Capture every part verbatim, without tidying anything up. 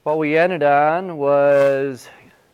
what we ended on was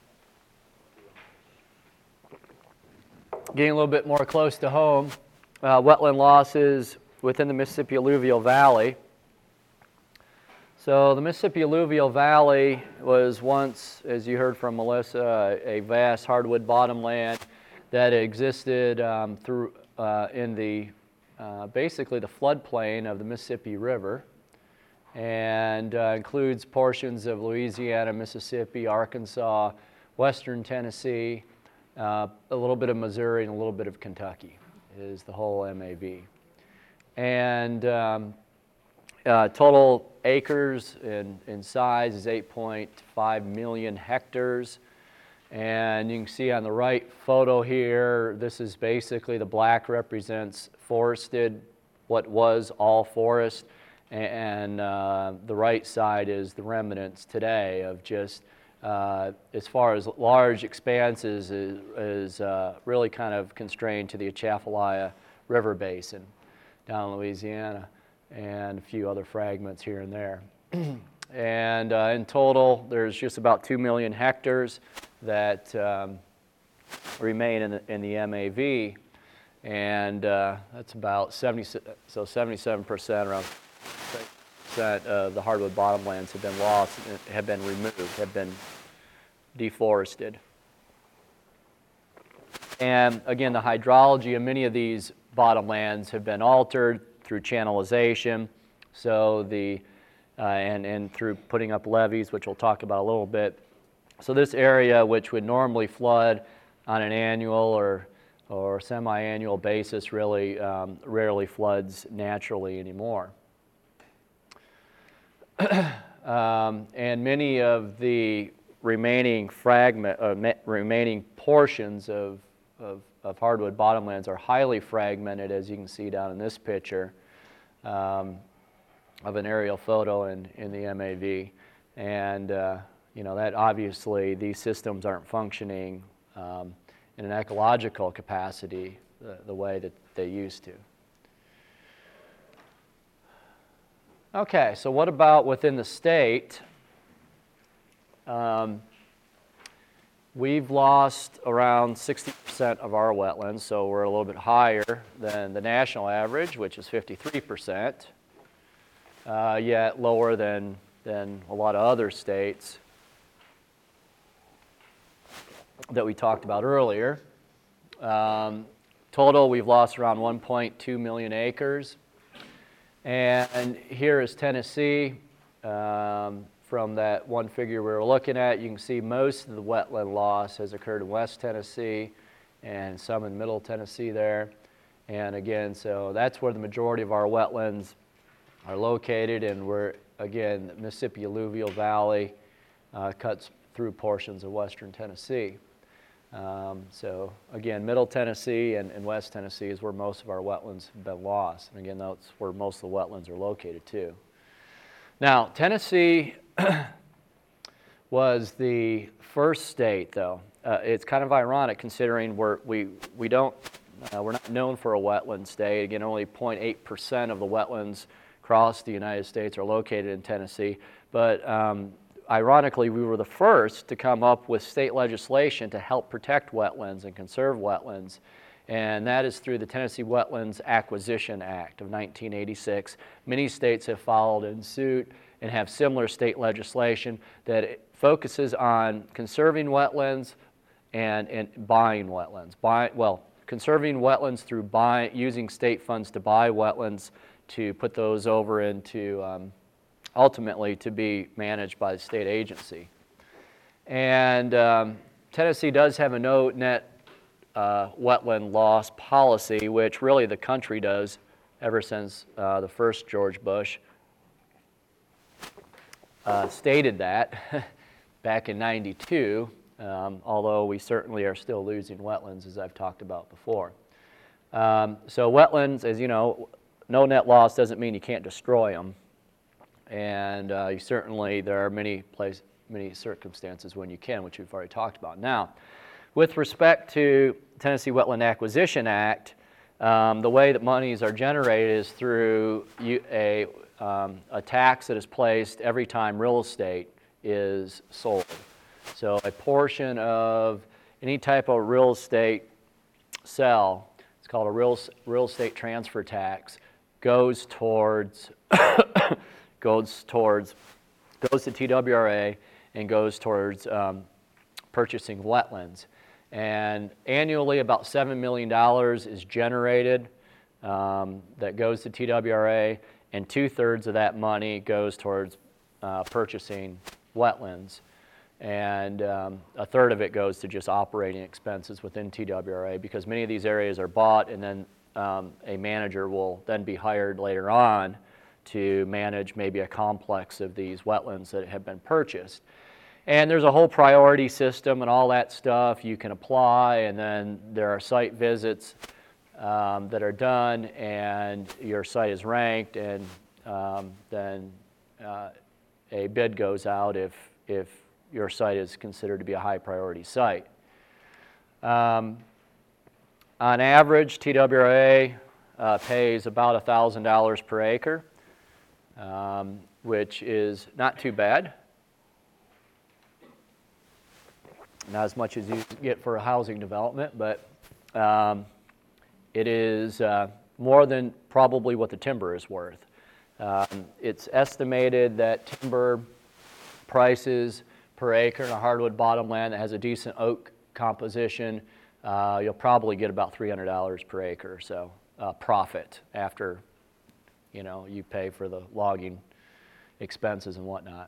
getting a little bit more close to home, uh, wetland losses within the Mississippi Alluvial Valley. So the Mississippi Alluvial Valley was once, as you heard from Melissa, a vast hardwood bottomland that existed um, through uh, in the uh, basically the floodplain of the Mississippi River, and uh, includes portions of Louisiana, Mississippi, Arkansas, western Tennessee, uh, a little bit of Missouri, and a little bit of Kentucky is the whole M A V. And um, uh, total acres in, in size is eight point five million hectares. And you can see on the right photo here, this is basically the black represents forested, what was all forest, and uh, the right side is the remnants today of just, uh, as far as large expanses, is, is uh, really kind of constrained to the Atchafalaya River Basin down in Louisiana, and a few other fragments here and there. And uh, in total, there's just about two million hectares that um, remain in the, in the M A V, and uh, that's about seventy, so seventy-seven percent, around percent of the hardwood bottomlands have been lost, have been removed, have been deforested. And again, the hydrology of many of these bottomlands have been altered through channelization, so the uh, and, and through putting up levees, which we'll talk about a little bit. So this area, which would normally flood on an annual or, or semi-annual basis, really um, rarely floods naturally anymore. um, and many of the remaining fragment, uh, remaining portions of, of, of hardwood bottomlands are highly fragmented, as you can see down in this picture um, of an aerial photo in, in the M A V. And uh, you know, that obviously these systems aren't functioning um, in an ecological capacity the, the way that they used to. Okay, so what about within the state? Um, we've lost around sixty percent of our wetlands, so we're a little bit higher than the national average, which is fifty-three percent, uh, yet lower than, than a lot of other states that we talked about earlier. Um, total, we've lost around one point two million acres. And here is Tennessee. Um, from that one figure we were looking at, you can see most of the wetland loss has occurred in West Tennessee and some in Middle Tennessee there. And again, so that's where the majority of our wetlands are located, and we're, again, the Mississippi Alluvial Valley uh, cuts through portions of western Tennessee. Um, so again, Middle Tennessee and, and West Tennessee is where most of our wetlands have been lost. And again, that's where most of the wetlands are located too. Now, Tennessee was the first state, though. Uh, it's kind of ironic considering we're, we, we don't, uh, we're not known for a wetland state. Again, only zero point eight percent of the wetlands across the United States are located in Tennessee. But um, ironically, we were the first to come up with state legislation to help protect wetlands and conserve wetlands, and that is through the Tennessee Wetlands Acquisition Act of nineteen eighty-six. Many states have followed in suit and have similar state legislation that focuses on conserving wetlands and, and buying wetlands. Buy, well, conserving wetlands through buy, using state funds to buy wetlands to put those over into um, ultimately to be managed by the state agency. And um, Tennessee does have a no net uh, wetland loss policy, which really the country does ever since uh, the first George Bush uh, stated that back in ninety-two, um, although we certainly are still losing wetlands, as I've talked about before. Um, so wetlands, as you know, no net loss doesn't mean you can't destroy them. And uh, you certainly, there are many place, many circumstances when you can, which we've already talked about. Now, with respect to Tennessee Wetland Acquisition Act, um, the way that monies are generated is through a, um, a tax that is placed every time real estate is sold. So a portion of any type of real estate sell, it's called a real, real estate transfer tax, goes towards, goes towards, goes to T W R A and goes towards um, purchasing wetlands. And annually about seven million dollars is generated um, that goes to T W R A, and two-thirds of that money goes towards uh, purchasing wetlands. And um, a third of it goes to just operating expenses within T W R A, because many of these areas are bought and then um, a manager will then be hired later on to manage maybe a complex of these wetlands that have been purchased. And there's a whole priority system and all that stuff you can apply, and then there are site visits um, that are done, and your site is ranked, and um, then uh, a bid goes out if, if your site is considered to be a high priority site. Um, on average, T W R A uh, pays about one thousand dollars per acre, um, which is not too bad. Not as much as you get for a housing development, but um, it is uh, more than probably what the timber is worth. Um, it's estimated that timber prices per acre in a hardwood bottomland that has a decent oak composition, uh, you'll probably get about three hundred dollars per acre or so uh, profit after, you know, you pay for the logging expenses and whatnot.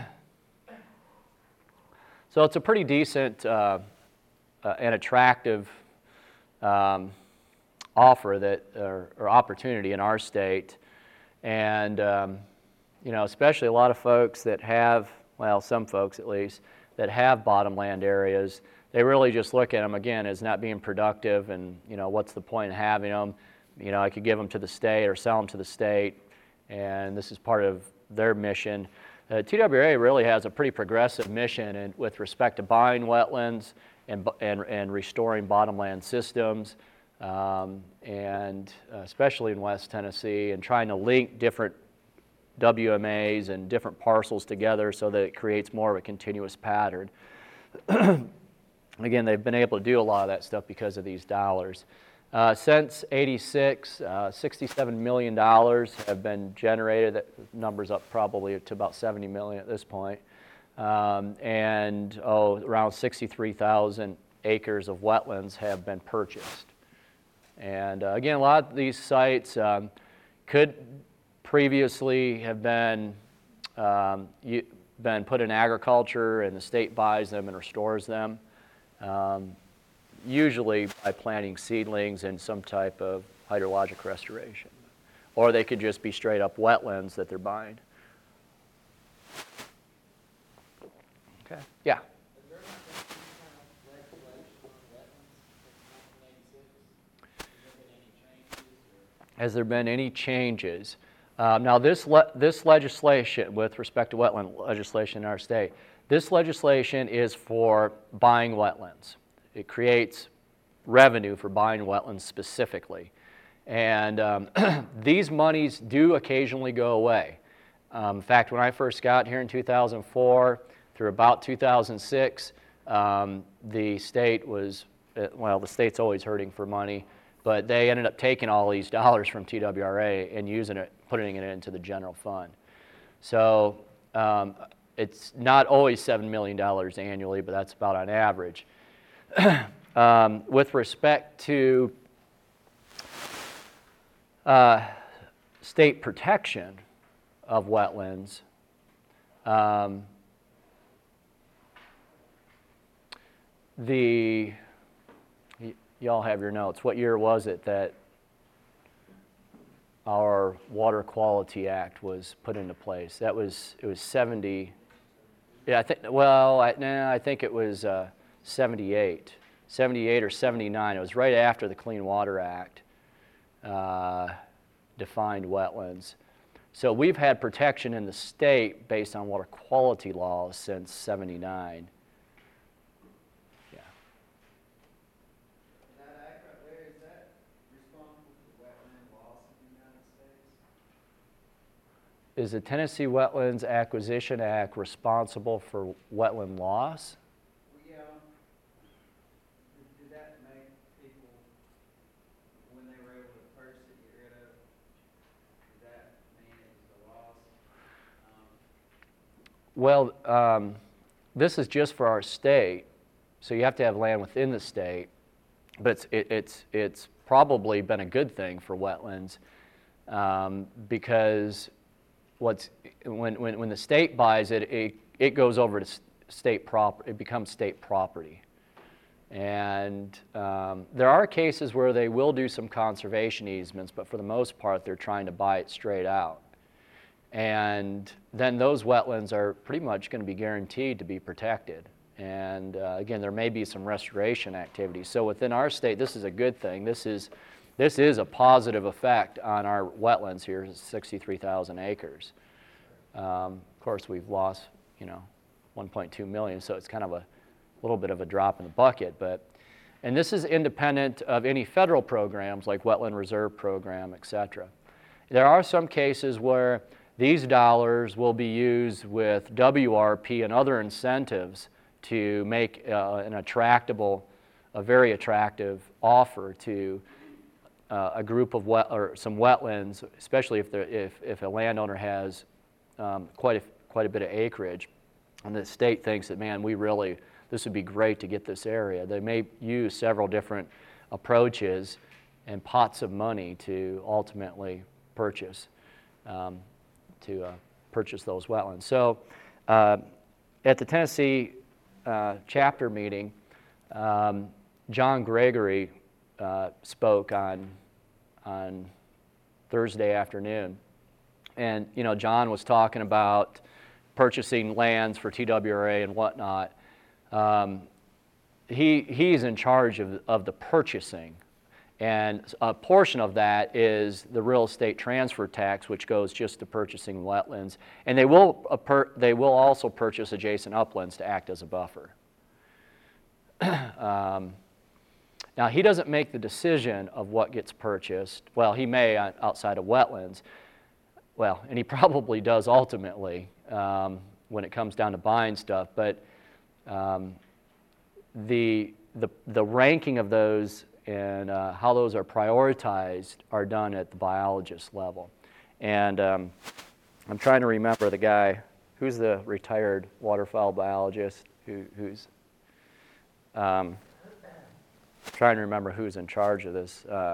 So it's a pretty decent uh, uh, and attractive um, offer that, or, or opportunity in our state. And, um, you know, especially a lot of folks that have, well, some folks at least, that have bottomland areas, they really just look at them, again, as not being productive, and, you know, what's the point of having them? You know, I could give them to the state or sell them to the state, and this is part of their mission. Uh, T W R A really has a pretty progressive mission in, with respect to buying wetlands and, and, and restoring bottomland systems, um, and uh, especially in West Tennessee, and trying to link different W M As and different parcels together so that it creates more of a continuous pattern. Again, they've been able to do a lot of that stuff because of these dollars. Uh, since eighty-six, uh, sixty-seven million dollars have been generated. That number's up probably to about seventy million dollars at this point. Um, and oh, around sixty-three thousand acres of wetlands have been purchased. And uh, again, a lot of these sites um, could previously have been, um, you, been put in agriculture, and the state buys them and restores them. Um, usually by planting seedlings and some type of hydrologic restoration. Or they could just be straight up wetlands that they're buying. Okay, yeah? Has there been any changes? Um, now this, le this legislation with respect to wetland legislation in our state, this legislation is for buying wetlands. It creates revenue for buying wetlands specifically. And um, these monies do occasionally go away. Um, in fact, when I first got here in two thousand four through about two thousand six, um, the state was, well, the state's always hurting for money, but they ended up taking all these dollars from T W R A and using it, putting it into the general fund. So um, it's not always seven million dollars annually, but that's about on average. um, with respect to uh, state protection of wetlands, um, the, y'all have your notes. What year was it that our Water Quality Act was put into place? That was, it was seventy, yeah, I think, well, I, nah, I think it was uh, seventy-eight, seventy-eight or seventy-nine. It was right after the Clean Water Act uh, defined wetlands. So we've had protection in the state based on water quality laws since seventy-nine. Yeah. Is that accurate, Larry? Is that responsible for the wetland loss in the United States? is the Tennessee Wetlands Acquisition Act responsible for wetland loss? Yeah. Did, did that make people, when they were able to purchase it, get rid of it, did that mean it was a loss? Um, Well, um, this is just for our state, so you have to have land within the state, but it's, it, it's, it's probably been a good thing for wetlands um, because what's, when, when, when the state buys it, it, it goes over to state property, it becomes state property. And um, there are cases where they will do some conservation easements, but for the most part, they're trying to buy it straight out. And then those wetlands are pretty much going to be guaranteed to be protected. And uh, again, there may be some restoration activities. So within our state, this is a good thing. This is, this is a positive effect on our wetlands here, sixty-three thousand acres. Um, of course, we've lost, you know, one point two million, so it's kind of a little bit of a drop in the bucket. But, and this is independent of any federal programs like Wetland Reserve Program, et cetera. There are some cases where these dollars will be used with W R P and other incentives to make uh, an attractable, a very attractive offer to uh, a group of wet, or some wetlands, especially if, if, if a landowner has um, quite, a, quite a bit of acreage, and the state thinks that, man, we really, this would be great to get this area. They may use several different approaches and pots of money to ultimately purchase. Um, to uh, purchase those wetlands. So uh, at the Tennessee uh, chapter meeting, um, John Gregory uh, spoke on, on Thursday afternoon. And, you know, John was talking about purchasing lands for T W R A and whatnot. Um, he, he's in charge of, of the purchasing. And a portion of that is the real estate transfer tax, which goes just to purchasing wetlands. And they will, uh, per, they will also purchase adjacent uplands to act as a buffer. um, now, he doesn't make the decision of what gets purchased. Well, he may outside of wetlands. Well, and he probably does ultimately um, when it comes down to buying stuff. But um, the, the, the ranking of those and uh, how those are prioritized are done at the biologist level. And um, I'm trying to remember the guy, who's the retired waterfowl biologist, who, who's, um, trying to remember who's in charge of this. Uh,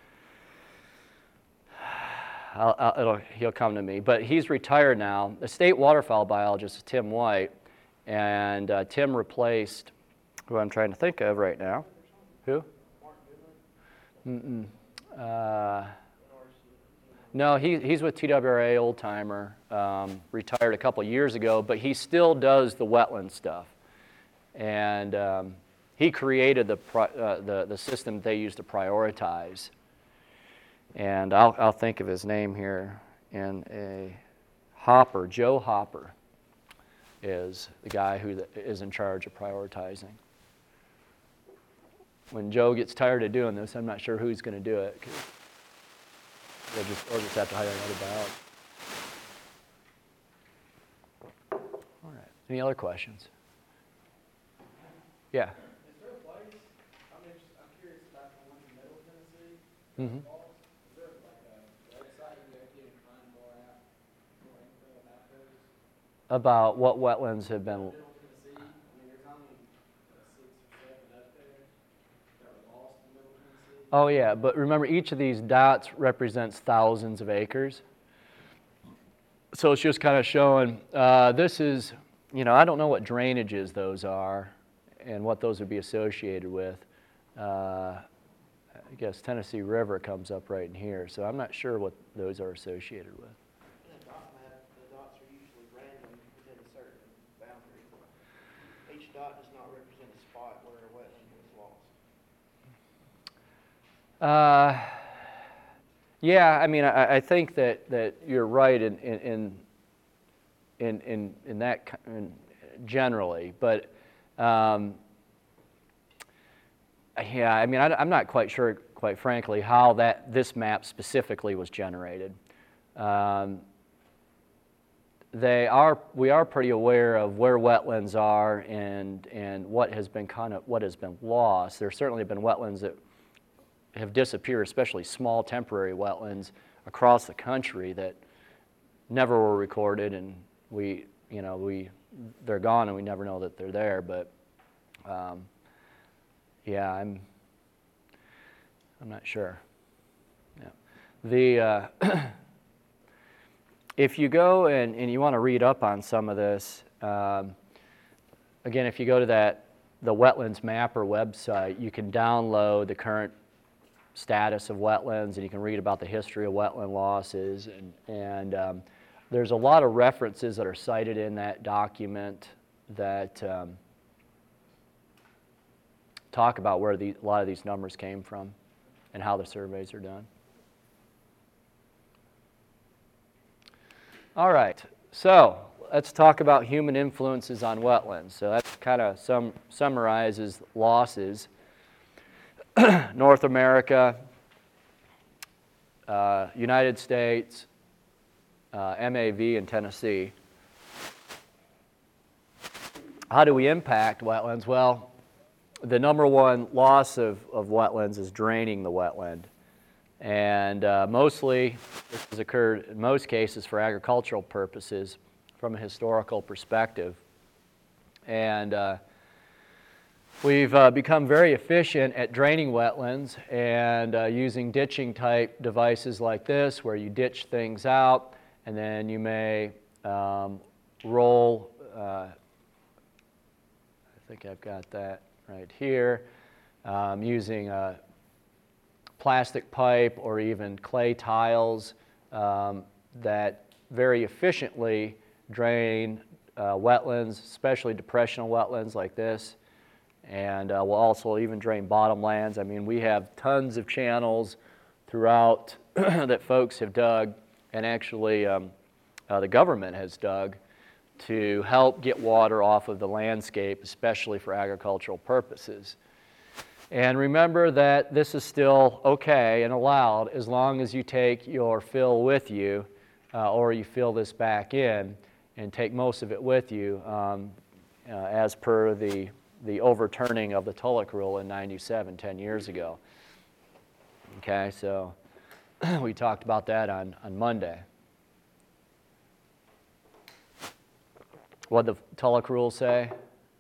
I'll, I'll, it'll, he'll come to me, but he's retired now. The state waterfowl biologist is Tim White, and uh, Tim replaced who I'm trying to think of right now. Who? Mm-mm. Uh, no, he, he's with T W R A, old timer, um, retired a couple years ago, but he still does the wetland stuff. And um, he created the, uh, the, the system they use to prioritize. And I'll, I'll think of his name here in a Hopper, Joe Hopper is the guy who is in charge of prioritizing. When Joe gets tired of doing this, I'm not sure who's going to do it. They'll just, or just have to hire another biologist. All right. Any other questions? Yeah. Is there a place, I'm, interested, I'm curious about the one in Middle Tennessee, Mm-hmm. Falls. Is there like a website where you can find more out, more info about those? About what wetlands have been... Middle Tennessee, I mean, there's only uh, six or seven up there that are lost in Middle Tennessee. Oh yeah, but remember each of these dots represents thousands of acres. So it's just kind of showing, uh, this is, you know, I don't know what drainages those are and what those would be associated with. Uh, I guess Tennessee River comes up right in here, so I'm not sure what those are associated with. In a dot map, the dots are usually random within a certain boundary. Each dot does not represent a spot where a wetland was lost. Uh, yeah, I mean, I, I think that, that you're right in in in in, in that in generally, but um, yeah, I mean, I, I'm not quite sure, quite frankly, how that this map specifically was generated. Um, they are, we are pretty aware of where wetlands are and, and what has been kind of, what has been lost. There certainly have been wetlands that have disappeared, especially small temporary wetlands across the country that never were recorded, and we, you know, we, they're gone and we never know that they're there. But um, yeah, I'm, I'm not sure. Yeah. The uh, if you go and, and you want to read up on some of this, um, again, if you go to that the Wetlands Mapper website, you can download the current status of wetlands, and you can read about the history of wetland losses, and, and um, there's a lot of references that are cited in that document that um, talk about where the, a lot of these numbers came from and how the surveys are done. All right, so let's talk about human influences on wetlands. So that kind of sum, summarizes losses. North America, uh, United States, uh, M A V in Tennessee. How do we impact wetlands? Well, the number one loss of, of wetlands is draining the wetland. And uh, mostly, this has occurred in most cases for agricultural purposes from a historical perspective. And uh, we've uh, become very efficient at draining wetlands and uh, using ditching type devices like this, where you ditch things out and then you may um, roll, uh, I think I've got that right here, um, using a plastic pipe or even clay tiles um, that very efficiently drain uh, wetlands, especially depressional wetlands like this. And uh, we'll also even drain bottomlands. I mean, we have tons of channels throughout that folks have dug, and actually um, uh, the government has dug to help get water off of the landscape, especially for agricultural purposes. And remember that this is still okay and allowed as long as you take your fill with you, uh, or you fill this back in and take most of it with you, um, uh, as per the the overturning of the Tulloch Rule in ninety-seven, ten years ago. Okay, so we talked about that on, on Monday. What did the Tulloch Rule say?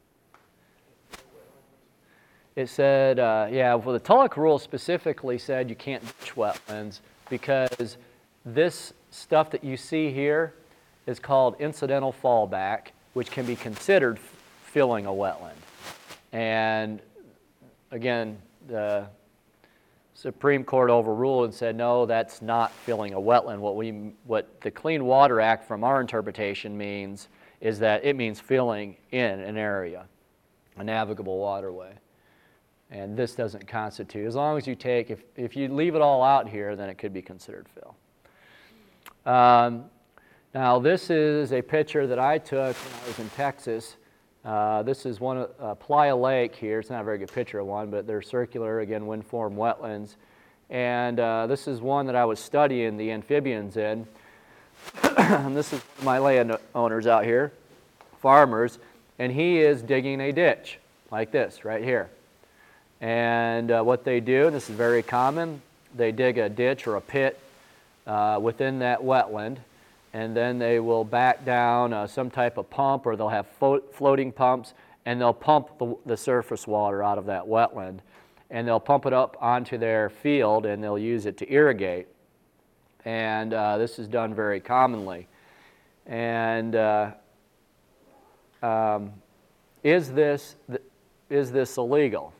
It said, uh, yeah, well, the Tulloch Rule specifically said you can't ditch wetlands because this stuff that you see here is called incidental fallback, which can be considered filling a wetland. And again, the Supreme Court overruled and said, no, that's not filling a wetland. What we, what the Clean Water Act, from our interpretation, means is that it means filling in an area, a navigable waterway. And this doesn't constitute. As long as you take, if, if you leave it all out here, then it could be considered fill. Um, now, this is a picture that I took when I was in Texas. Uh, this is one of uh, Playa Lake here. It's not a very good picture of one, but they're circular, again, wind-formed wetlands. And uh, this is one that I was studying the amphibians in. And this is my landowners out here, farmers, and he is digging a ditch like this right here. And uh, what they do, and this is very common, they dig a ditch or a pit uh, within that wetland, and then they will back down uh, some type of pump, or they'll have fo floating pumps, and they'll pump the, the surface water out of that wetland. And they'll pump it up onto their field, and they'll use it to irrigate. And uh, this is done very commonly. And uh, um, is this, th is this illegal?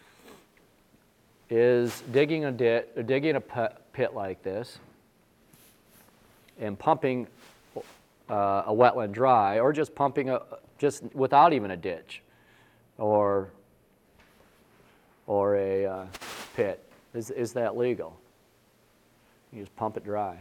Is digging a, dit, digging a pit like this and pumping uh, a wetland dry, or just pumping a, just without even a ditch or, or a uh, pit, is, is that legal? You just pump it dry.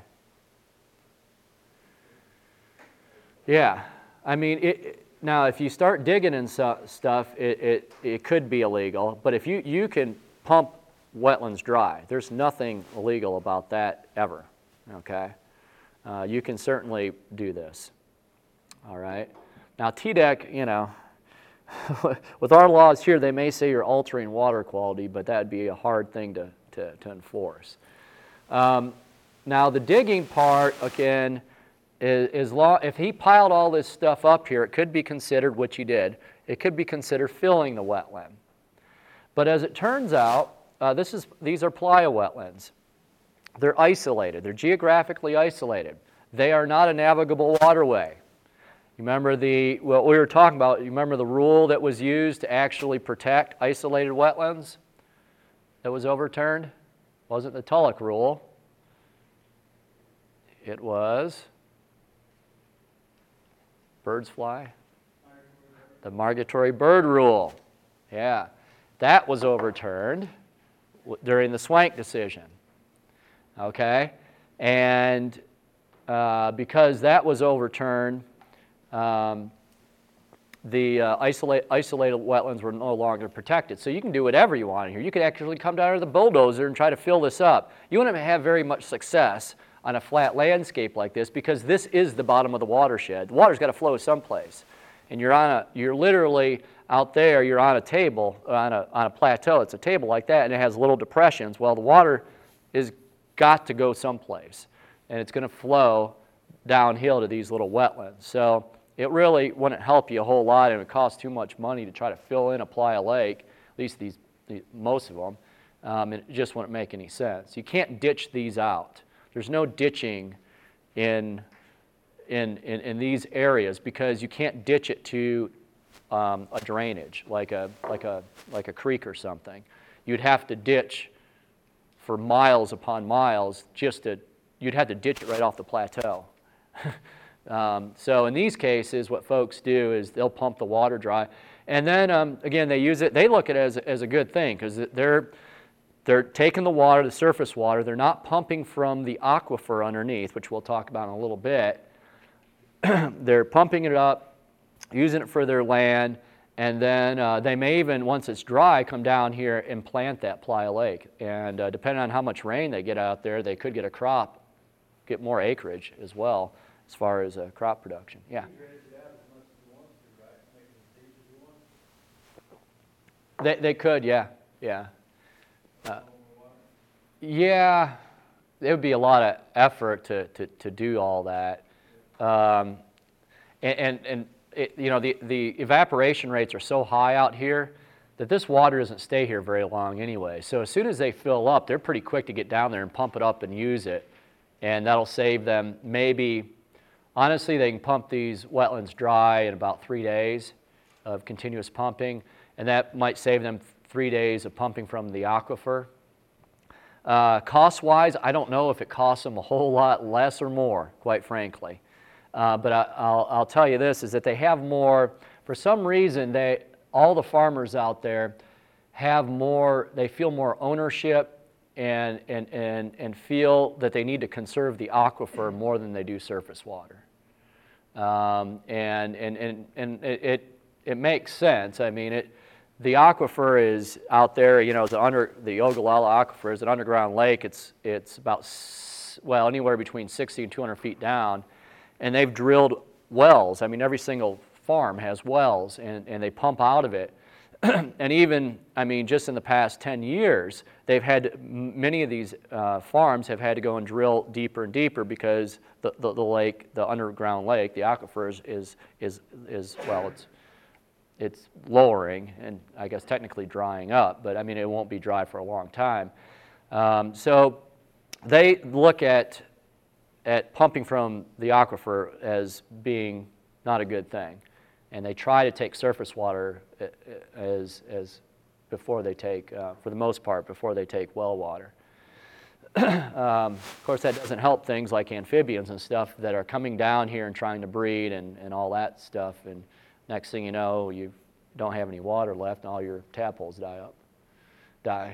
Yeah, I mean, it, it, now if you start digging and so, stuff, it, it, it could be illegal, but if you, you can pump wetlands dry, there's nothing illegal about that ever, okay? Uh, you can certainly do this. all right? Now, T D E C, you know, with our laws here, they may say you're altering water quality, but that would be a hard thing to, to, to enforce. Um, now, the digging part, again, is, is law, if he piled all this stuff up here, it could be considered, which he did, it could be considered filling the wetland. But as it turns out, uh, this is, these are playa wetlands. They're isolated. They're geographically isolated. They are not a navigable waterway. You remember the, what we were talking about, you remember the rule that was used to actually protect isolated wetlands that was overturned? It wasn't the Tulloch rule. It was, birds fly? The migratory bird rule. Yeah. That was overturned during the Swank decision. Okay? And uh, because that was overturned, um, the uh, isolate, isolated wetlands were no longer protected. So you can do whatever you want here. You could actually come down with a bulldozer and try to fill this up. You wouldn't have very much success on a flat landscape like this because this is the bottom of the watershed. The water's got to flow someplace. And you're on a, you're literally out there, you're on a table, on a, on a plateau. It's a table like that, and it has little depressions. Well, the water is got to go someplace, and it's going to flow downhill to these little wetlands. So it really wouldn't help you a whole lot, and it would cost too much money to try to fill in a playa lake, at least these, these most of them, um, and it just wouldn't make any sense. You can't ditch these out. There's no ditching in In, in, in these areas because you can't ditch it to um, a drainage like a, like, a, like a creek or something. You'd have to ditch for miles upon miles just to, you'd have to ditch it right off the plateau. um, so in these cases, what folks do is they'll pump the water dry. And then, um, again, they use it, they look at it as, as a good thing because they're, they're taking the water, the surface water, they're not pumping from the aquifer underneath, which we'll talk about in a little bit. They're pumping it up, using it for their land, and then uh, they may even, once it's dry, come down here and plant that playa lake. And uh, depending on how much rain they get out there, they could get a crop, get more acreage as well as far as uh, crop production. Yeah? They, they could, yeah, yeah. Uh, yeah, it would be a lot of effort to, to, to do all that. Um, and and, and it, you know, the, the evaporation rates are so high out here that this water doesn't stay here very long anyway. So as soon as they fill up, they're pretty quick to get down there and pump it up and use it. And that'll save them maybe, honestly, they can pump these wetlands dry in about three days of continuous pumping. And that might save them three days of pumping from the aquifer. Uh, cost-wise, I don't know if it costs them a whole lot less or more, quite frankly. Uh, but I, I'll, I'll tell you this, is that they have more, for some reason, they, all the farmers out there have more, they feel more ownership and, and, and, and feel that they need to conserve the aquifer more than they do surface water. Um, and and, and, and it, it, it makes sense. I mean, it, the aquifer is out there, you know, the, under, the Ogallala Aquifer is an underground lake. It's, it's about, well, anywhere between sixty and two hundred feet down. And they've drilled wells. I mean, every single farm has wells, and, and they pump out of it. And even, I mean, just in the past ten years, they've had, many of these uh, farms have had to go and drill deeper and deeper because the, the, the lake, the underground lake, the aquifer is, is, is, is well, it's, it's lowering and I guess technically drying up, but I mean, it won't be dry for a long time. Um, so they look at at pumping from the aquifer as being not a good thing. And they try to take surface water as, as before they take, uh, for the most part, before they take well water. um, of course, that doesn't help things like amphibians and stuff that are coming down here and trying to breed and, and all that stuff. And next thing you know, you don't have any water left and all your tadpoles die up, die.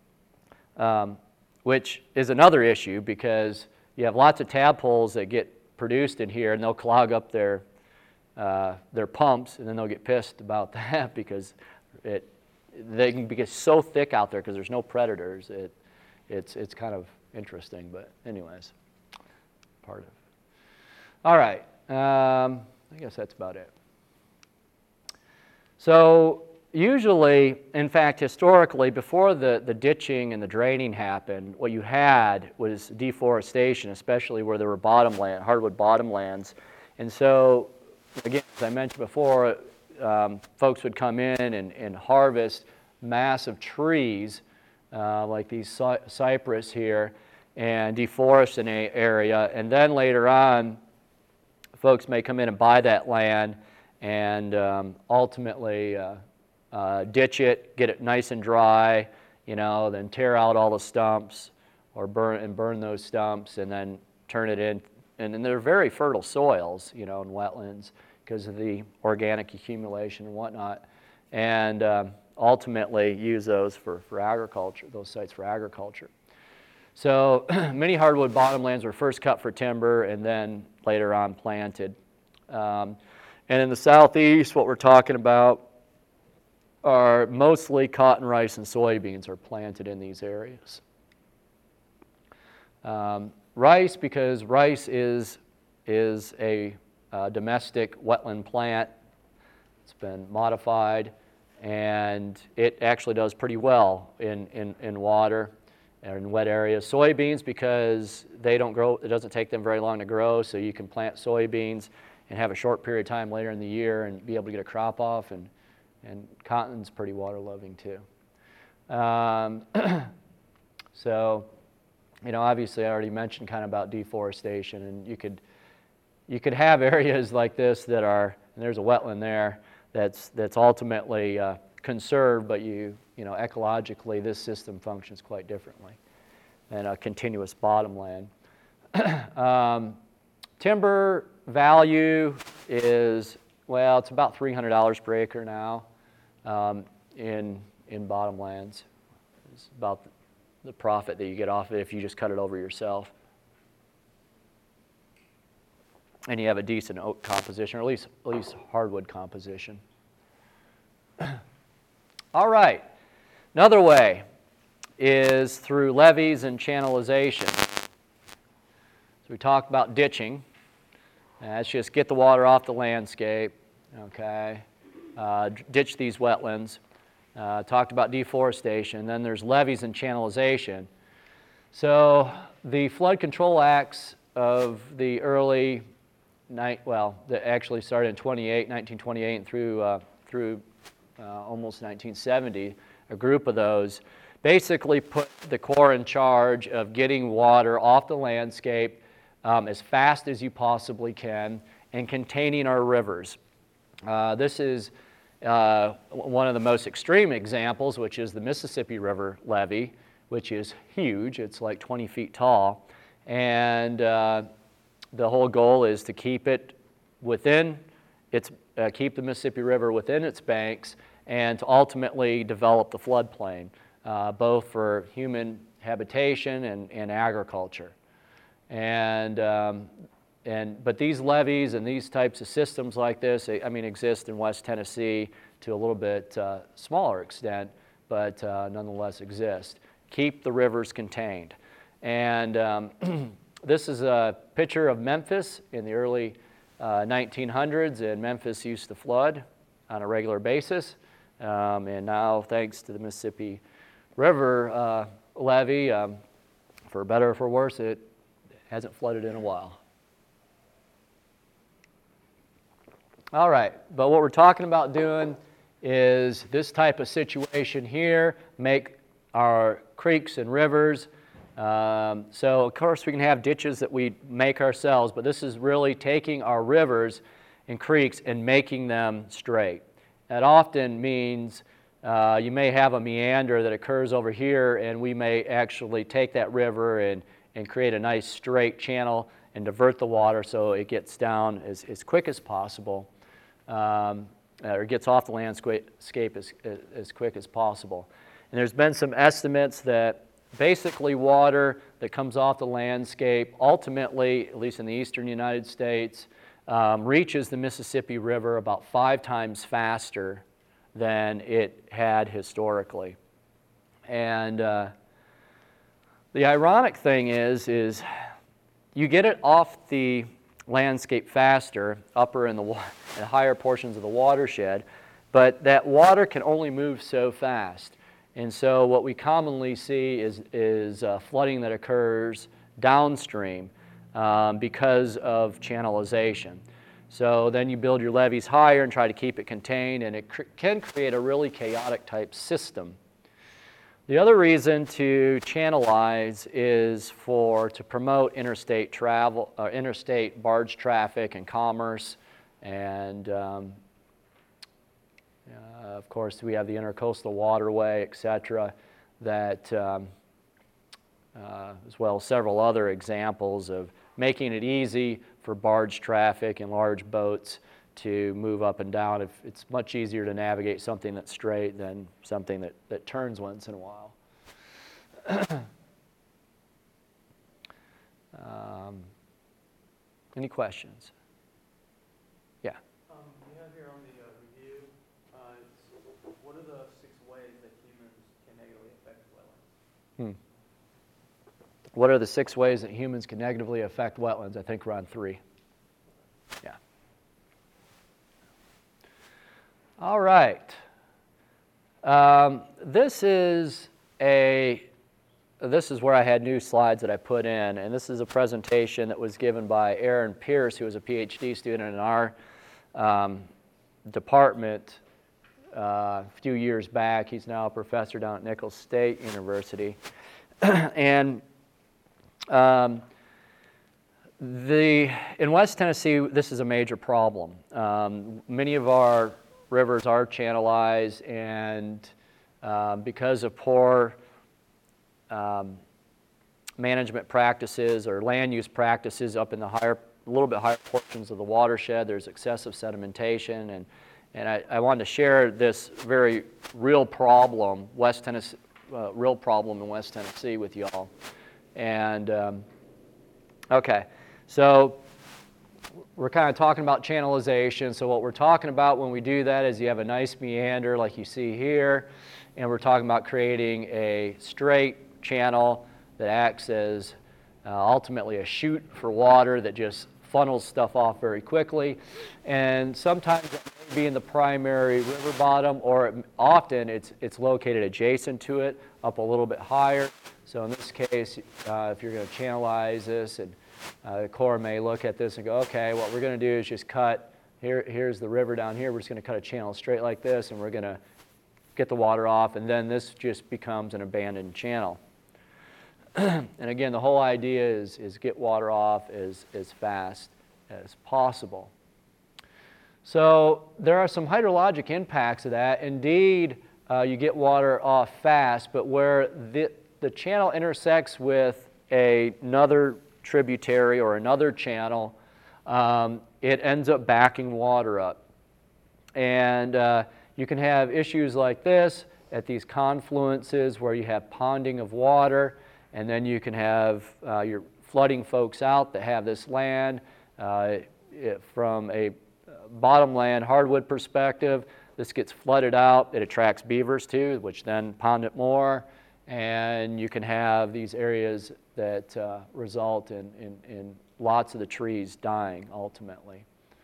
Um, which is another issue because you have lots of tadpoles that get produced in here and they'll clog up their, uh, their pumps, and then they'll get pissed about that because it, they can get so thick out there because there's no predators. It, it's, it's kind of interesting, but anyways, part of it. All right. Um, I guess that's about it. So usually, in fact, historically, before the, the ditching and the draining happened, what you had was deforestation, especially where there were bottomland, hardwood bottomlands. And so, again, as I mentioned before, um, folks would come in and, and harvest massive trees, uh, like these cy- cypress here, and deforest an a- area. And then later on, folks may come in and buy that land and um, ultimately uh, uh, ditch it, get it nice and dry, you know, then tear out all the stumps or burn and burn those stumps and then turn it in. And, and they're very fertile soils, you know, in wetlands because of the organic accumulation and whatnot. And um, ultimately use those for, for agriculture, those sites for agriculture. So many hardwood bottomlands were first cut for timber and then later on planted. Um, and in the southeast, what we're talking about are mostly cotton, rice, and soybeans are planted in these areas. Um, rice, because rice is, is a uh, domestic wetland plant. It's been modified, and it actually does pretty well in, in, in water and in wet areas. Soybeans, because they don't grow, it doesn't take them very long to grow, so you can plant soybeans and have a short period of time later in the year and be able to get a crop off. And, and cotton's pretty water loving too. Um, so, you know, obviously I already mentioned kind of about deforestation, and you could, you could have areas like this that are, and there's a wetland there, that's, that's ultimately uh, conserved, but you, you know, ecologically this system functions quite differently than a continuous bottomland. um, timber value is, well, it's about three hundred dollars per acre now um, in, in bottomlands. It's about the, the profit that you get off of it if you just cut it over yourself. And you have a decent oak composition, or at least, at least hardwood composition. All right. Another way is through levees and channelization. So we talked about ditching. That's just get the water off the landscape, okay? Uh, ditch these wetlands. Uh, talked about deforestation. Then there's levees and channelization. So the flood control acts of the early, night, well, that actually started in twenty-eight, nineteen twenty-eight and through, uh, through uh, almost nineteen seventy, a group of those basically put the Corps in charge of getting water off the landscape um, as fast as you possibly can and containing our rivers. Uh, this is uh, one of the most extreme examples, which is the Mississippi River levee, which is huge. It's like twenty feet tall. And uh, the whole goal is to keep it within its, uh, keep the Mississippi River within its banks and to ultimately develop the floodplain, uh, both for human habitation and, and agriculture. And, um, and, but these levees and these types of systems like this, I mean, exist in West Tennessee to a little bit uh, smaller extent, but uh, nonetheless exist. Keep the rivers contained. And um, this is a picture of Memphis in the early uh, nineteen hundreds, and Memphis used to flood on a regular basis. Um, and now, thanks to the Mississippi River uh, levee, um, for better or for worse, it hasn't flooded in a while. All right, but what we're talking about doing is this type of situation here, make our creeks and rivers. Um, so, of course, we can have ditches that we make ourselves, but this is really taking our rivers and creeks and making them straight. That often means uh, you may have a meander that occurs over here, and we may actually take that river and, and create a nice straight channel and divert the water so it gets down as, as quick as possible, um, or gets off the landscape as, as quick as possible. And there's been some estimates that basically water that comes off the landscape ultimately, at least in the eastern United States, um, reaches the Mississippi River about five times faster than it had historically. And uh, the ironic thing is, is you get it off the landscape faster, upper and the wa- and higher portions of the watershed, but that water can only move so fast. And so what we commonly see is, is uh, flooding that occurs downstream um, because of channelization. So then you build your levees higher and try to keep it contained, and it cr- can create a really chaotic type system. The other reason to channelize is for to promote interstate travel, uh, interstate barge traffic and commerce, and um, uh, of course we have the intercoastal waterway, et cetera. That, um, uh, as well as several other examples of making it easy for barge traffic and large boats to move up and down. If it's much easier to navigate something that's straight than something that, that turns once in a while. um, any questions? Yeah. Um, you have here on the uh, review, uh, it's, what are the six ways that humans can negatively affect wetlands? Hmm. What are the six ways that humans can negatively affect wetlands? I think we're on three. Yeah. All right. Um, this is a this is where I had new slides that I put in, and this is a presentation that was given by Aaron Pierce, who was a PhD student in our um, department uh, a few years back. He's now a professor down at Nicholls State University, and um, the in West Tennessee, this is a major problem. Um, many of our rivers are channelized, and um, because of poor um, management practices or land use practices up in the higher, a little bit higher portions of the watershed, there's excessive sedimentation, and and I, I wanted to share this very real problem, West Tennessee, uh, real problem in West Tennessee with y'all. And um, okay, so we're kind of talking about channelization. So what we're talking about when we do that is you have a nice meander like you see here, and we're talking about creating a straight channel that acts as uh, ultimately a chute for water that just funnels stuff off very quickly. And sometimes it may be in the primary river bottom, or it, often it's, it's located adjacent to it, up a little bit higher. So in this case, uh, if you're going to channelize this, and uh, the Corps may look at this and go, okay, what we're going to do is just cut, here, here's the river down here, we're just going to cut a channel straight like this, and we're going to get the water off, and then this just becomes an abandoned channel. And again, the whole idea is, is get water off as, as fast as possible. So there are some hydrologic impacts of that. Indeed, uh, you get water off fast, but where the, the channel intersects with a, another tributary or another channel, um, it ends up backing water up. And uh, you can have issues like this at these confluences where you have ponding of water, and then you can have uh, your flooding folks out that have this land. Uh, it, from a bottomland hardwood perspective, this gets flooded out. It attracts beavers too, which then pond it more. And you can have these areas that uh, result in, in, in lots of the trees dying ultimately.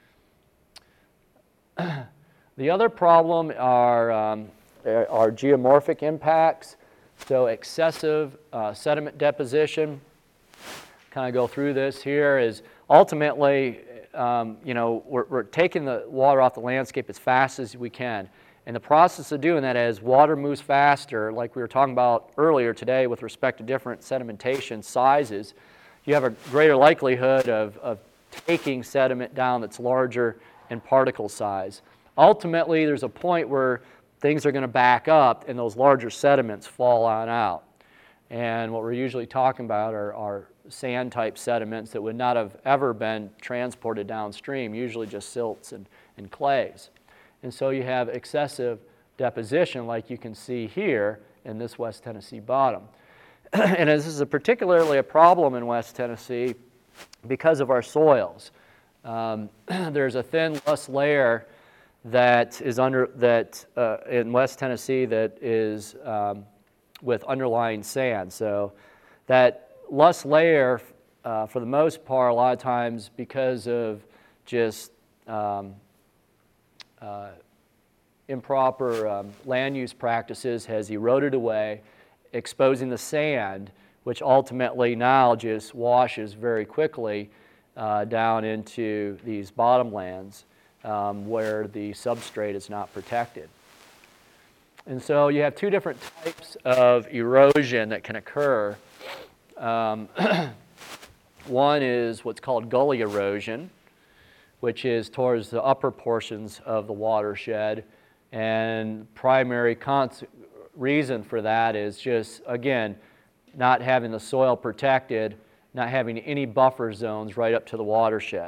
The other problem are, um, are geomorphic impacts. So excessive uh, sediment deposition, kind of go through this here, is ultimately, um, you know, we're, we're taking the water off the landscape as fast as we can. And the process of doing that, as water moves faster, like we were talking about earlier today with respect to different sedimentation sizes, you have a greater likelihood of, of taking sediment down that's larger in particle size. Ultimately, there's a point where things are going to back up and those larger sediments fall on out. And what we're usually talking about are, are sand-type sediments that would not have ever been transported downstream, usually just silts and, and clays. And so you have excessive deposition like you can see here in this West Tennessee bottom. And this is a particularly a problem in West Tennessee because of our soils. Um, there's a thin, loess layer that is under that uh, in West Tennessee that is um, with underlying sand. So that loess layer uh, for the most part, a lot of times because of just um, uh, improper um, land use practices, has eroded away, exposing the sand, which ultimately now just washes very quickly uh, down into these bottomlands um, where the substrate is not protected. And so you have two different types of erosion that can occur. Um, one is what's called gully erosion, which is towards the upper portions of the watershed. And primary cons- reason for that is just, again, not having the soil protected, not having any buffer zones right up to the watershed.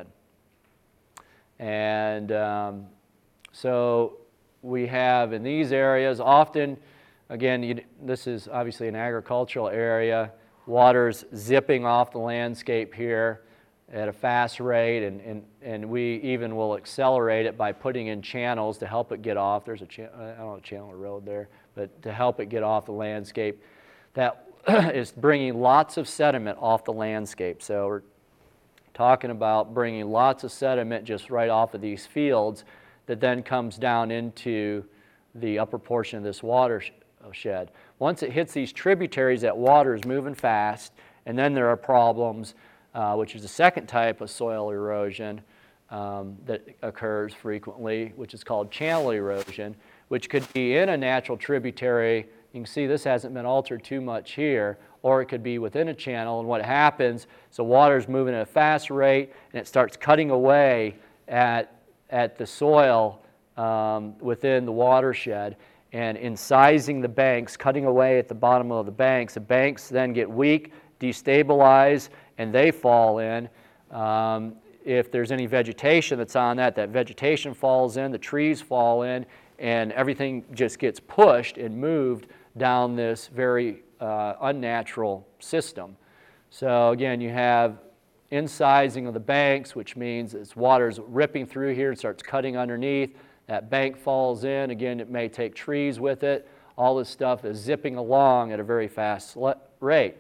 And um, so we have in these areas often, again, you, this is obviously an agricultural area, water's zipping off the landscape here at a fast rate, and, and, and we even will accelerate it by putting in channels to help it get off. There's a, cha- I don't know, a channel or road there, but to help it get off the landscape. That is bringing lots of sediment off the landscape. So we're talking about bringing lots of sediment just right off of these fields that then comes down into the upper portion of this watershed. Once it hits these tributaries, that water is moving fast, and then there are problems, uh, which is the second type of soil erosion um, that occurs frequently, which is called channel erosion, which could be in a natural tributary. You can see this hasn't been altered too much here, or it could be within a channel, and what happens, so water is moving at a fast rate, and it starts cutting away at at the soil um, within the watershed, and incising the banks, cutting away at the bottom of the banks. The banks then get weak, destabilize, and they fall in. Um, if there's any vegetation that's on that, that vegetation falls in, the trees fall in, and everything just gets pushed and moved down this very uh, unnatural system. So again, you have incising of the banks, which means as water's ripping through here and starts cutting underneath, that bank falls in. Again, it may take trees with it. All this stuff is zipping along at a very fast rate.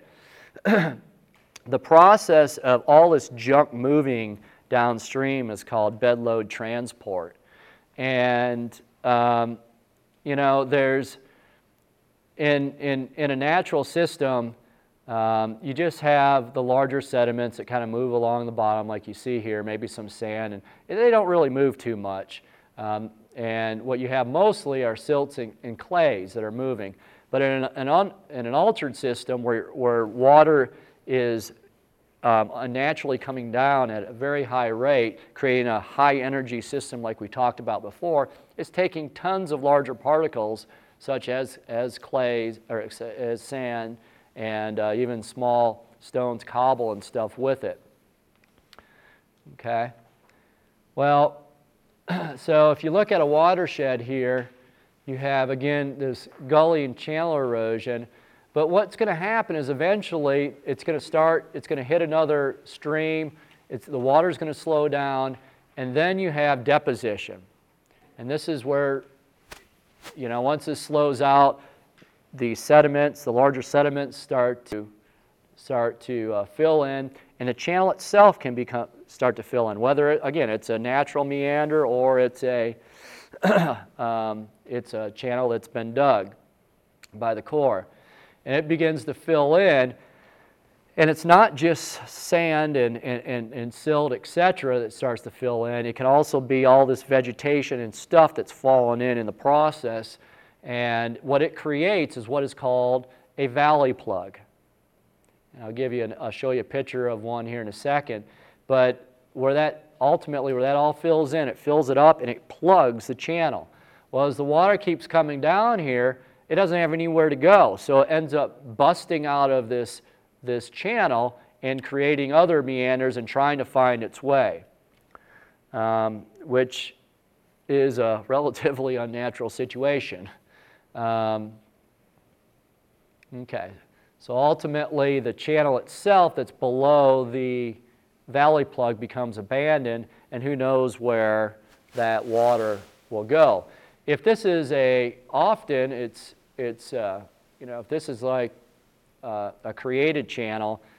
The process of all this junk moving downstream is called bed load transport. And, um, you know, there's, in, in, in a natural system, Um, you just have the larger sediments that kind of move along the bottom like you see here, maybe some sand, and they don't really move too much. Um, and what you have mostly are silts and, and clays that are moving. But in an, an, un, in an altered system where, where water is um, unnaturally coming down at a very high rate, creating a high energy system like we talked about before, it's taking tons of larger particles such as, as clays or as sand, and uh, even small stones, cobble, and stuff with it. Okay? Well, so if you look at a watershed here, you have, again, this gully and channel erosion. But what's going to happen is eventually it's going to start, it's going to hit another stream, it's, the water's going to slow down, and then you have deposition. And this is where, you know, once this slows out, the sediments, the larger sediments start to start to uh, fill in, and the channel itself can become start to fill in. Whether it, again it's a natural meander or it's a um, it's a channel that's been dug by the Corps, and it begins to fill in. And it's not just sand and, and, and, and silt, et cetera, that starts to fill in. It can also be all this vegetation and stuff that's fallen in in the process. And what it creates is what is called a valley plug. And I'll give you, an, I'll show you a picture of one here in a second. But where that ultimately, where that all fills in, it fills it up and it plugs the channel. Well, as the water keeps coming down here, it doesn't have anywhere to go, so it ends up busting out of this this channel and creating other meanders and trying to find its way, um, which is a relatively unnatural situation. Um, okay, so ultimately the channel itself that's below the valley plug becomes abandoned, and who knows where that water will go. If this is a, often it's, it's uh, you know, if this is like uh, a created channel,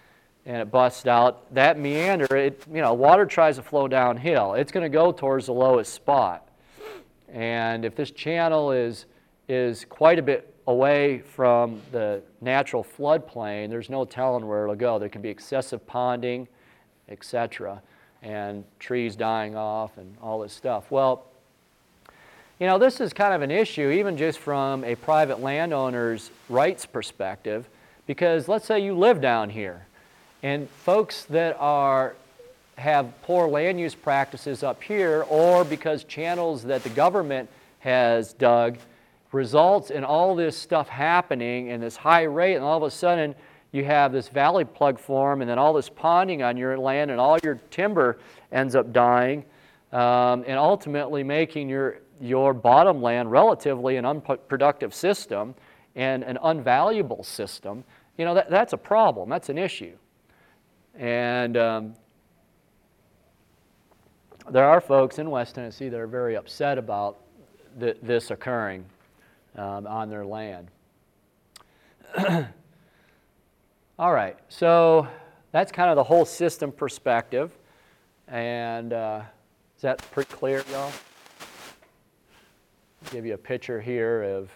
and it busts out. That meander, it, you know, water tries to flow downhill. It's going to go towards the lowest spot. And if this channel is, is quite a bit away from the natural floodplain, there's no telling where it'll go. There can be excessive ponding, et cetera, and trees dying off and all this stuff. Well, you know, this is kind of an issue even just from a private landowner's rights perspective, because let's say you live down here, and folks that are have poor land use practices up here, or because channels that the government has dug results in all this stuff happening in this high rate, and all of a sudden you have this valley plug form, and then all this ponding on your land, and all your timber ends up dying, um, and ultimately making your, your bottom land relatively an unproductive system and an unvaluable system. You know, that, that's a problem. That's an issue. And um, there are folks in West Tennessee that are very upset about th this occurring um, on their land. All right, so that's kind of the whole system perspective. And uh, is that pretty clear, y'all? Give you a picture here of,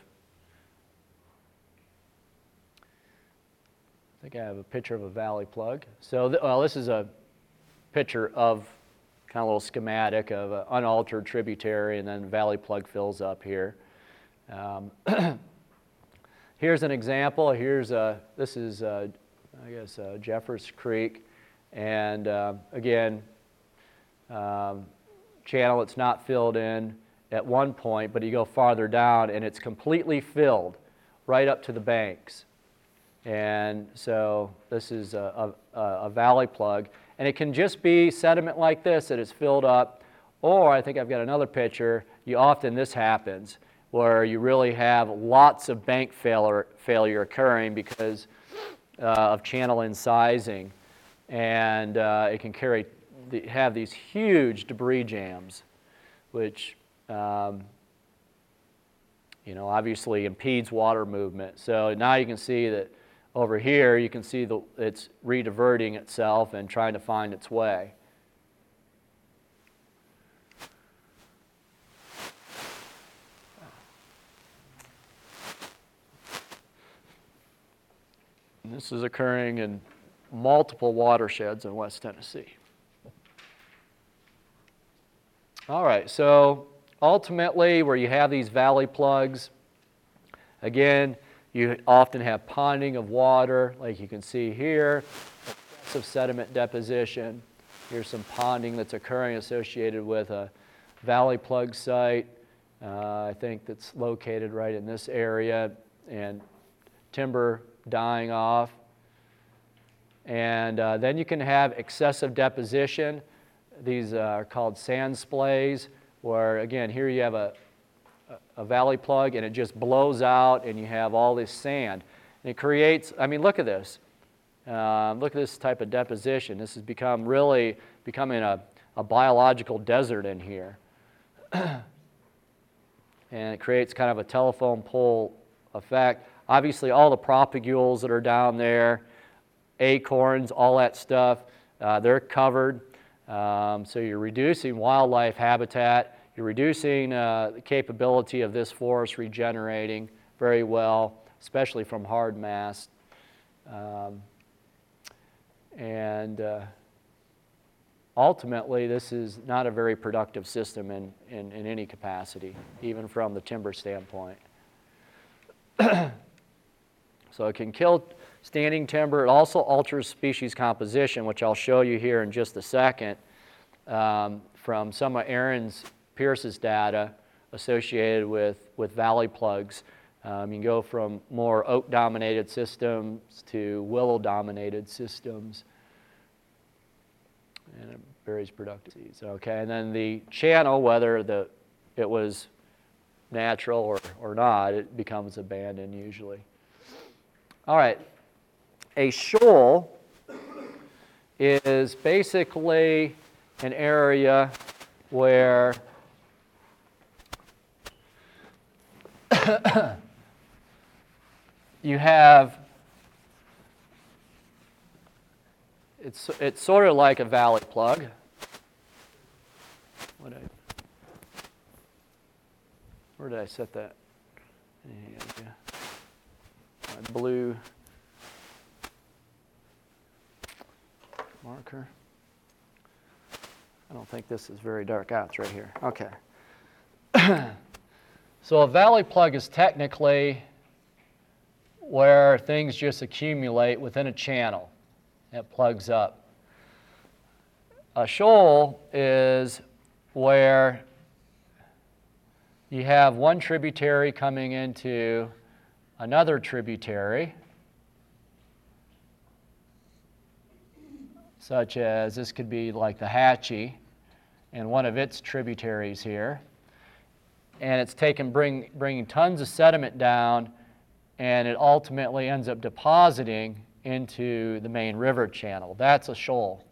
I think I have a picture of a valley plug. So, th well, this is a picture of kind of a little schematic of an unaltered tributary, and then valley plug fills up here. Um, here's an example. Here's a, this is, a, I guess, uh, Jeffers Creek. And uh, again, um, channel that's not filled in at one point, but you go farther down and it's completely filled right up to the banks. And so this is a, a, a valley plug. And it can just be sediment like this that is filled up. Or I think I've got another picture. You often this happens where you really have lots of bank failure, failure occurring because uh, of channel incising. And uh, it can carry, have these huge debris jams, which um, you know, obviously impedes water movement. So now you can see that over here, you can see the, it's rediverting itself and trying to find its way. And this is occurring in multiple watersheds in West Tennessee. All right, so ultimately, where you have these valley plugs, again, you often have ponding of water, like you can see here, excessive sediment deposition. Here's some ponding that's occurring associated with a valley plug site, uh, I think that's located right in this area, and timber dying off. And uh, then you can have excessive deposition. These uh, are called sand splays, where again, here you have a a valley plug and it just blows out and you have all this sand. And it creates, I mean, look at this. Um, look at this type of deposition. This has become really becoming a, a biological desert in here. And it creates kind of a telephone pole effect. Obviously, all the propagules that are down there, acorns, all that stuff, uh, they're covered. Um, so you're reducing wildlife habitat. You're reducing uh, the capability of this forest regenerating very well, especially from hard mass. Um, and uh, ultimately, this is not a very productive system in, in, in any capacity, even from the timber standpoint. So it can kill standing timber. It also alters species composition, which I'll show you here in just a second um, from some of Aaron's Pierce's data associated with, with valley plugs. Um, you can go from more oak-dominated systems to willow-dominated systems, and it varies productive. Okay, and then the channel, whether the, it was natural or, or not, it becomes abandoned usually. All right, a shoal is basically an area where you have it's, it's sort of like a valley plug. What I, where did I set that? Yeah, yeah. My blue marker. I don't think this is very dark. Ah, it's right here. Okay. So a valley plug is technically where things just accumulate within a channel. It plugs up. A shoal is where you have one tributary coming into another tributary, such as this could be like the Hatchie and one of its tributaries here. And it's taken bring, bringing tons of sediment down, and it ultimately ends up depositing into the main river channel. That's a shoal.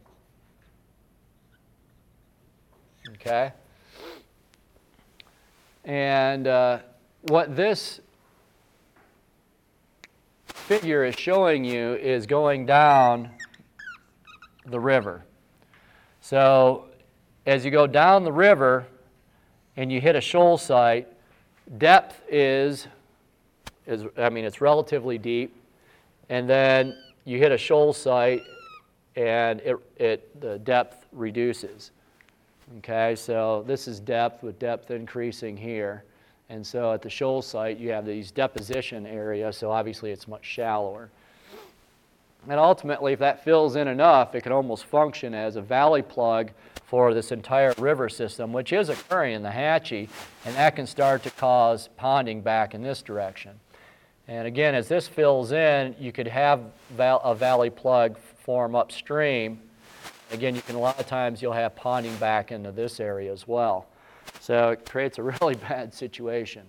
Okay? And uh, what this figure is showing you is going down the river. So as you go down the river and you hit a shoal site, depth is, is I mean, it's relatively deep. And then you hit a shoal site and it, it, the depth reduces. Okay, so this is depth with depth increasing here. And so at the shoal site, you have these deposition areas, so obviously it's much shallower. And ultimately, if that fills in enough, it can almost function as a valley plug for this entire river system, which is occurring in the Hatchie, and that can start to cause ponding back in this direction. And again, as this fills in, you could have val- a valley plug form upstream. Again, you can, a lot of times you'll have ponding back into this area as well. So it creates a really bad situation.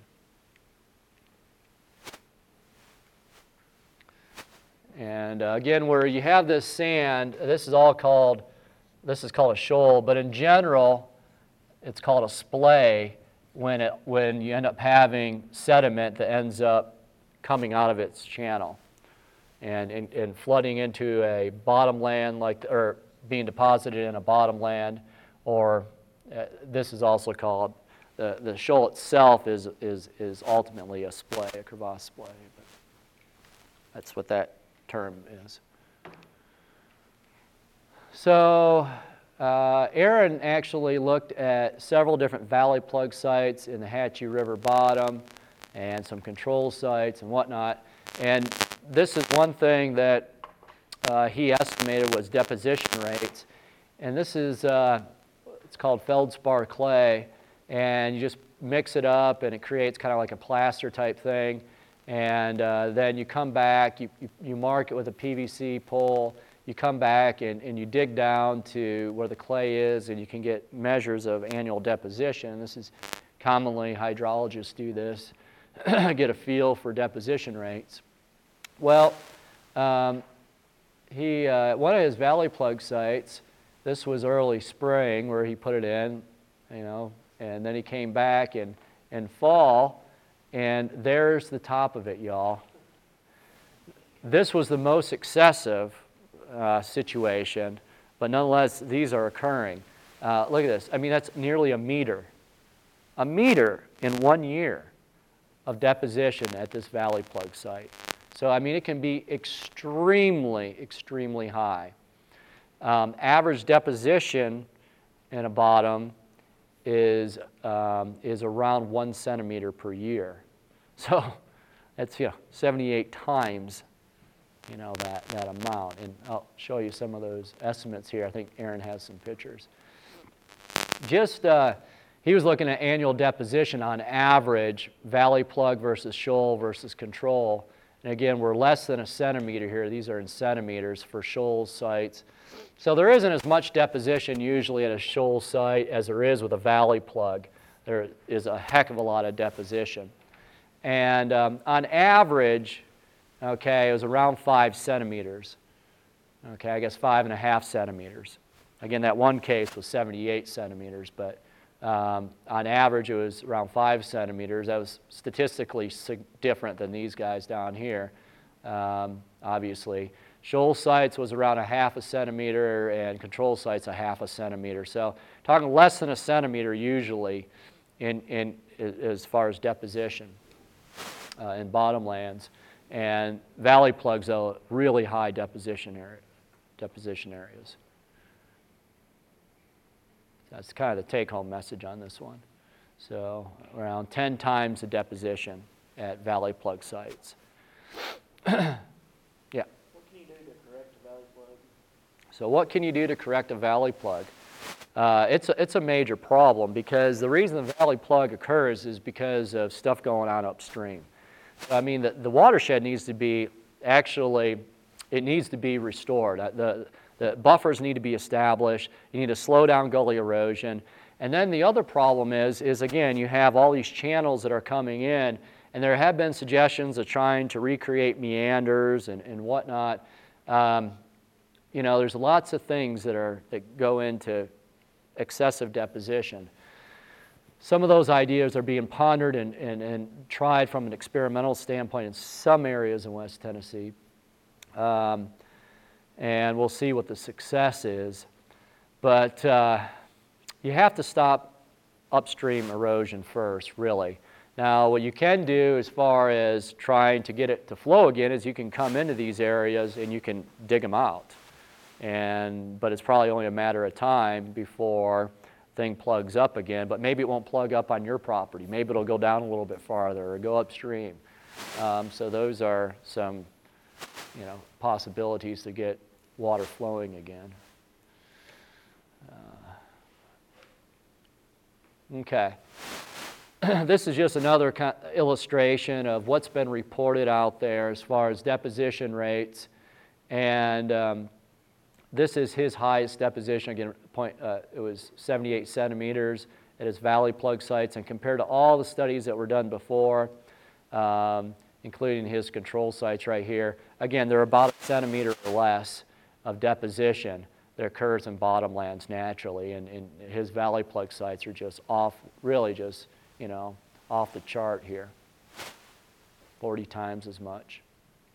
And uh, again, where you have this sand, this is all called, this is called a shoal, but in general, it's called a splay when, it, when you end up having sediment that ends up coming out of its channel and, and, and flooding into a bottomland, like, or being deposited in a bottomland, or uh, this is also called, the, the shoal itself is, is, is ultimately a splay, a crevasse splay. But that's what that term is. So uh, Aaron actually looked at several different valley plug sites in the Hatchie River bottom and some control sites and whatnot. And this is one thing that uh, he estimated was deposition rates. And this is, uh, it's called feldspar clay. And you just mix it up and it creates kind of like a plaster type thing. And uh, then you come back, you, you, you mark it with a P V C pole, you come back and, and you dig down to where the clay is, and you can get measures of annual deposition. This is commonly, hydrologists do this, get a feel for deposition rates. Well, um, he, uh, one of his valley plug sites, this was early spring where he put it in, you know, and then he came back in, in fall, and there's the top of it, y'all. This was the most excessive uh, situation, but nonetheless, these are occurring. Uh, look at this. I mean, that's nearly a meter. A meter in one year of deposition at this valley plug site. So, I mean, it can be extremely, extremely high. Um, average deposition in a bottom is um, is around one centimeter per year. So that's, you know, seventy-eight times, you know, that, that amount. And I'll show you some of those estimates here. I think Aaron has some pictures. Just, uh, he was looking at annual deposition on average, valley plug versus shoal versus control. And again, we're less than a centimeter here. These are in centimeters for shoal sites. So there isn't as much deposition usually at a shoal site as there is with a valley plug. There is a heck of a lot of deposition. And um, on average, okay, it was around five centimeters. Okay, I guess five and a half centimeters. Again, that one case was seventy-eight centimeters, but um, on average it was around five centimeters. That was statistically sig- different than these guys down here, um, obviously. Shoal sites was around a half a centimeter, and control sites a half a centimeter. So talking less than a centimeter usually in, in, as far as deposition uh, in bottomlands. And valley plugs, though, really high deposition, area, deposition areas. That's kind of the take-home message on this one. So around ten times the deposition at valley plug sites. Yeah. What can you do to correct a valley plug? So what can you do to correct a valley plug? Uh, it's, a, it's a major problem, because the reason the valley plug occurs is because of stuff going on upstream. I mean, the, the watershed needs to be actually, it needs to be restored. Uh, The, the buffers need to be established. You need to slow down gully erosion. And then the other problem is, is again, you have all these channels that are coming in, and there have been suggestions of trying to recreate meanders and, and whatnot. Um, you know, there's lots of things that, are, that go into excessive deposition. Some of those ideas are being pondered and, and, and tried from an experimental standpoint in some areas in West Tennessee. Um, and we'll see what the success is. But uh, you have to stop upstream erosion first, really. Now, what you can do as far as trying to get it to flow again is you can come into these areas and you can dig them out. And, but it's probably only a matter of time before thing plugs up again, but maybe it won't plug up on your property. Maybe it'll go down a little bit farther or go upstream. Um, so those are some, you know, possibilities to get water flowing again. Uh, okay. This is just another kind of illustration of what's been reported out there as far as deposition rates. And um, this is his highest deposition. Again, point, uh, it was seventy-eight centimeters at his valley plug sites. And compared to all the studies that were done before, um, including his control sites right here, again, they're about a centimeter or less of deposition that occurs in bottomlands naturally. And, and his valley plug sites are just off, really just, you know, off the chart here, forty times as much.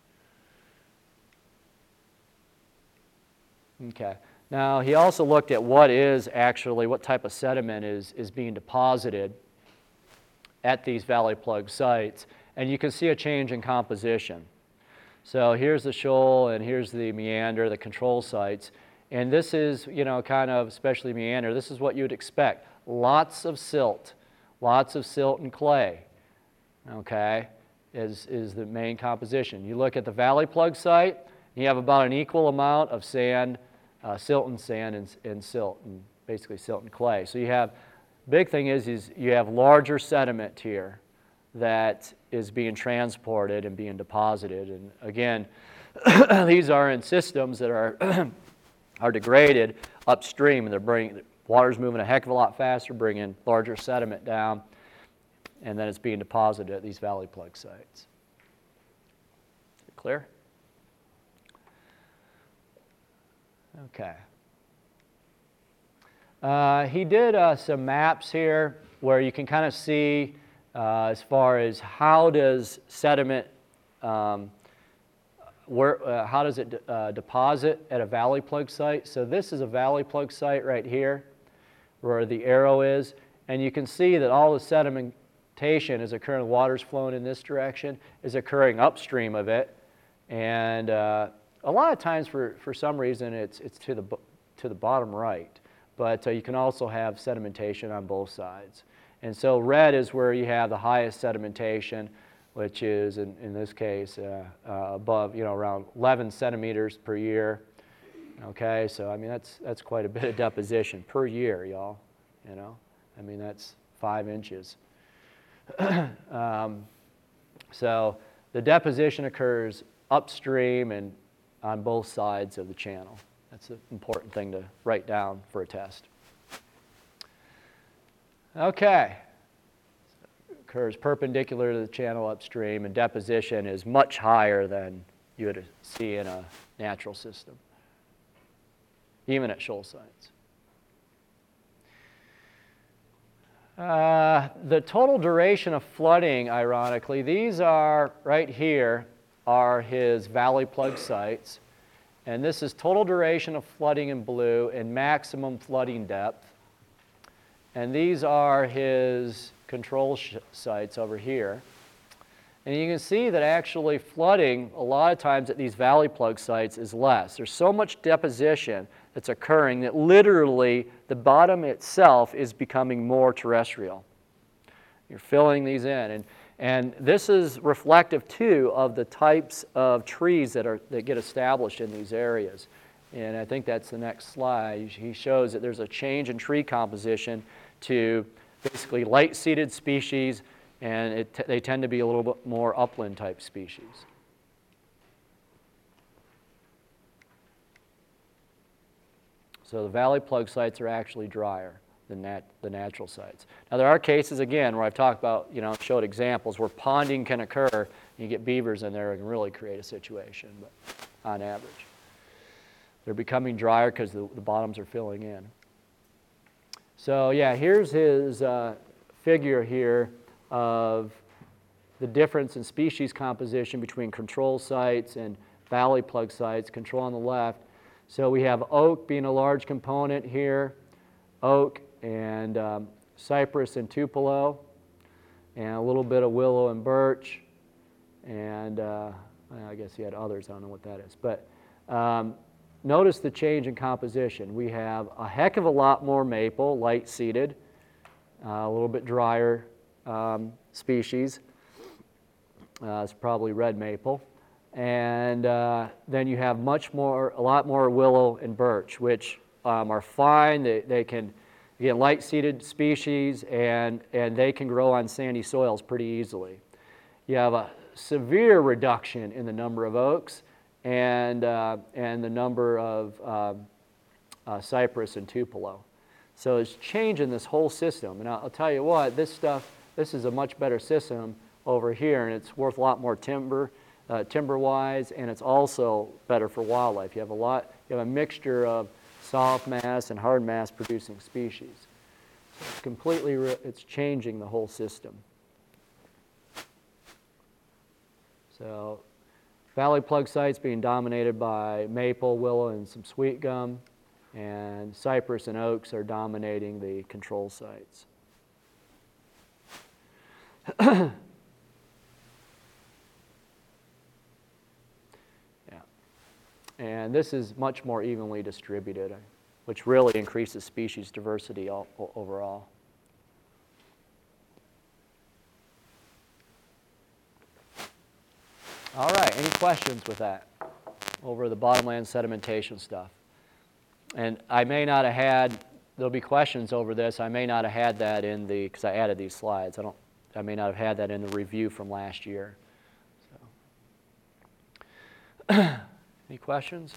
Okay. Now, he also looked at what is actually, what type of sediment is, is being deposited at these valley plug sites. And you can see a change in composition. So here's the shoal and here's the meander, the control sites. And this is, you know, kind of, especially meander, this is what you'd expect. Lots of silt, lots of silt and clay, okay, is, is the main composition. You look at the valley plug site, you have about an equal amount of sand, uh, silt and sand and, and silt, and basically silt and clay. So you have, big thing is, is you have larger sediment here that is being transported and being deposited. And again, these are in systems that are, are degraded upstream, and they're bringing, water's moving a heck of a lot faster, bringing larger sediment down, and then it's being deposited at these valley plug sites. Is it clear? Okay. Uh, he did uh, some maps here where you can kind of see uh, as far as how does sediment, um, where, uh, how does it de uh, deposit at a valley plug site. So this is a valley plug site right here where the arrow is, and you can see that all the sedimentation is occurring, the water's flowing in this direction, is occurring upstream of it, and uh, a lot of times for, for some reason it's, it's to, the, to the bottom right, but uh, you can also have sedimentation on both sides. And so red is where you have the highest sedimentation, which is in, in this case uh, uh, above, you know, around eleven centimeters per year. Okay, so I mean that's, that's quite a bit of deposition per year, y'all, you know. I mean that's five inches. um, so the deposition occurs upstream and on both sides of the channel. That's an important thing to write down for a test. Okay. Occurs perpendicular to the channel upstream, and deposition is much higher than you would see in a natural system, even at shoal sites. Uh, the total duration of flooding, ironically, these are right here, are his valley plug sites. And this is total duration of flooding in blue and maximum flooding depth. And these are his control sh sites over here. And you can see that actually flooding, a lot of times at these valley plug sites, is less. There's so much deposition that's occurring that literally the bottom itself is becoming more terrestrial. You're filling these in. And, and this is reflective, too, of the types of trees that, are, that get established in these areas. And I think that's the next slide. He shows that there's a change in tree composition to basically light-seeded species, and it t they tend to be a little bit more upland-type species. So the valley plug sites are actually drier than nat the natural sites. Now there are cases, again, where I've talked about, you know, showed examples where ponding can occur, and you get beavers in there and can really create a situation, but on average. They're becoming drier because the, the bottoms are filling in. So yeah, here's his uh, figure here of the difference in species composition between control sites and valley plug sites, control on the left. So we have oak being a large component here, oak and um, cypress and tupelo, and a little bit of willow and birch, and uh, I guess he had others, I don't know what that is. But um, notice the change in composition. We have a heck of a lot more maple, light-seeded, uh, a little bit drier um, species. Uh, it's probably red maple. And uh, then you have much more, a lot more willow and birch, which um, are fine. They, they can, again, light-seeded species, and, and they can grow on sandy soils pretty easily. You have a severe reduction in the number of oaks and, uh, and the number of uh, uh, cypress and tupelo. So it's changing this whole system. And I'll, I'll tell you what, this stuff, this is a much better system over here, and it's worth a lot more timber, uh, timber-wise, and it's also better for wildlife. You have a lot, you have a mixture of soft mass and hard mass producing species. So it's completely, re it's changing the whole system. So valley plug sites being dominated by maple, willow, and some sweet gum, and cypress and oaks are dominating the control sites. Yeah. And this is much more evenly distributed, which really increases species diversity all, overall. All right, any questions with that over the bottomland sedimentation stuff? And I may not have had, there'll be questions over this, I may not have had that in the, because I added these slides, I don't, I may not have had that in the review from last year. So. Any questions?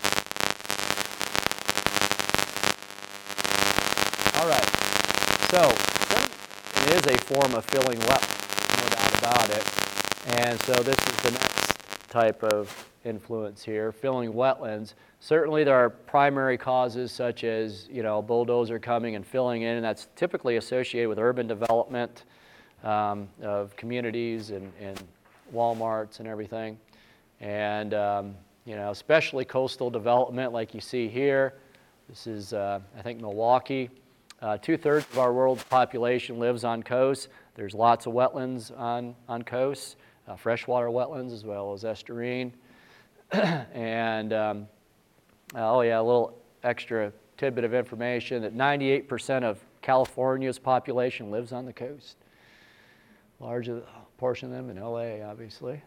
All right, so it is a form of filling wetlands, no doubt about it. And so this is the next type of influence here, filling wetlands. Certainly there are primary causes such as, you know, bulldozer coming and filling in, and that's typically associated with urban development um, of communities and, and Walmarts and everything. And, um, you know, especially coastal development like you see here. This is, uh, I think, Milwaukee. Uh, two-thirds of our world's population lives on coasts. There's lots of wetlands on, on coasts. Uh, freshwater wetlands as well as estuarine. And, um, oh yeah, a little extra tidbit of information that ninety-eight percent of California's population lives on the coast. Larger portion of them in L A, obviously.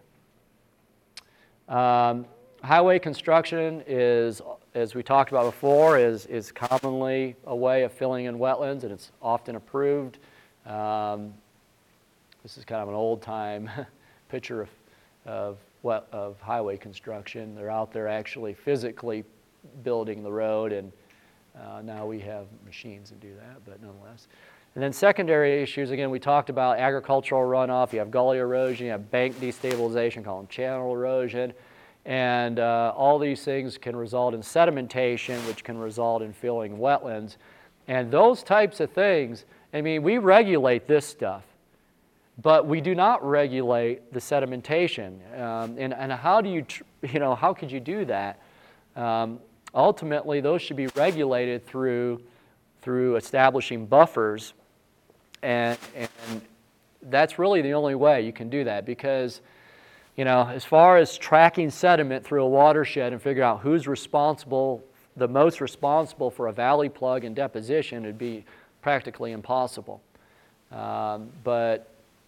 Um, highway construction is, as we talked about before, is, is commonly a way of filling in wetlands, and it's often approved. Um, this is kind of an old-time picture of, of, what, of highway construction. They're out there actually physically building the road, and uh, now we have machines that do that, but nonetheless. And then secondary issues, again, we talked about agricultural runoff. You have gully erosion, you have bank destabilization, called channel erosion, and uh, all these things can result in sedimentation, which can result in filling wetlands. And those types of things, I mean, we regulate this stuff, but we do not regulate the sedimentation. Um, and, and how do you, tr you know, how could you do that? Um, ultimately, those should be regulated through, through establishing buffers, and, and that's really the only way you can do that, because, you know, as far as tracking sediment through a watershed and figuring out who's responsible, the most responsible for a valley plug and deposition, would be practically impossible. Um, but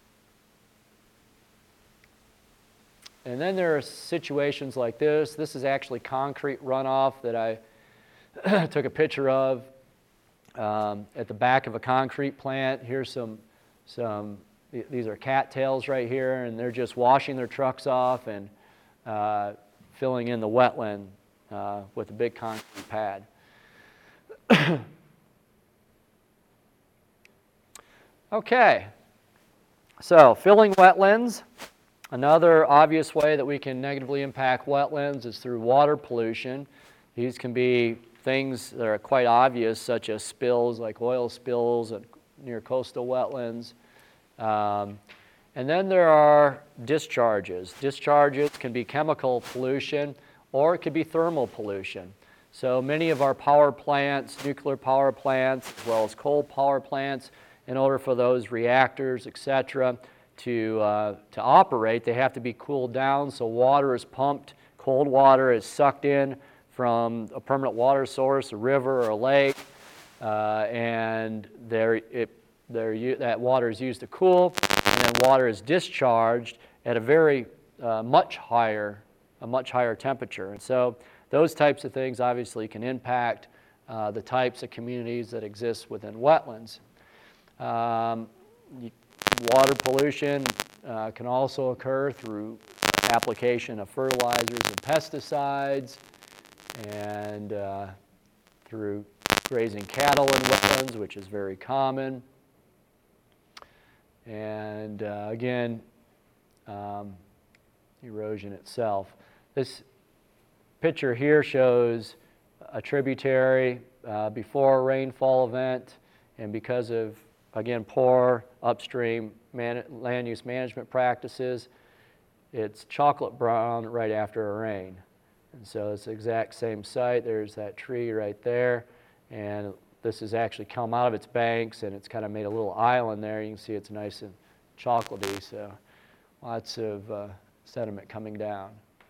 And then there are situations like this. This is actually concrete runoff that I took a picture of um, at the back of a concrete plant. Here's some, some, these are cattails right here, and they're just washing their trucks off and uh, filling in the wetland uh, with a big concrete pad. Okay, so filling wetlands. Another obvious way that we can negatively impact wetlands is through water pollution. These can be things that are quite obvious, such as spills, like oil spills near coastal wetlands. Um, and then there are discharges. Discharges can be chemical pollution, or it could be thermal pollution. So many of our power plants, nuclear power plants, as well as coal power plants, in order for those reactors, et cetera, To, uh, to operate, they have to be cooled down, so water is pumped, cold water is sucked in from a permanent water source, a river or a lake, uh, and there it, there, that water is used to cool, and then water is discharged at a very uh, much higher, a much higher temperature. And so those types of things obviously can impact uh, the types of communities that exist within wetlands. Um, you, Water pollution uh, can also occur through application of fertilizers and pesticides, and uh, through grazing cattle in wetlands, which is very common. And uh, again, um, erosion itself. This picture here shows a tributary uh, before a rainfall event, and because of, again, poor upstream man land use management practices, it's chocolate brown right after a rain. And so it's the exact same site. There's that tree right there, and this has actually come out of its banks, and it's kind of made a little island there. You can see it's nice and chocolatey, so lots of uh, sediment coming down.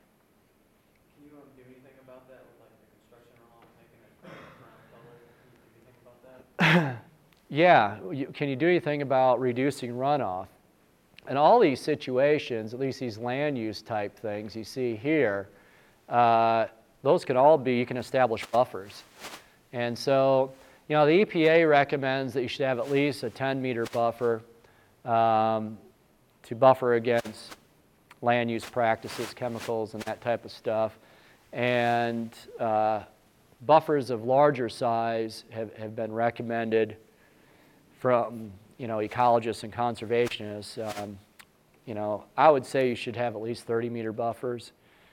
Can you um, give anything about that, with like the construction runoff, making it brown color? Can you think about that? Yeah, you, can you do anything about reducing runoff? In all these situations, at least these land use type things you see here, uh, those can all be, you can establish buffers. And so, you know, the E P A recommends that you should have at least a ten meter buffer um, to buffer against land use practices, chemicals, and that type of stuff. And uh, buffers of larger size have, have been recommended from, you know, ecologists and conservationists. Um, you know, I would say you should have at least thirty meter buffers.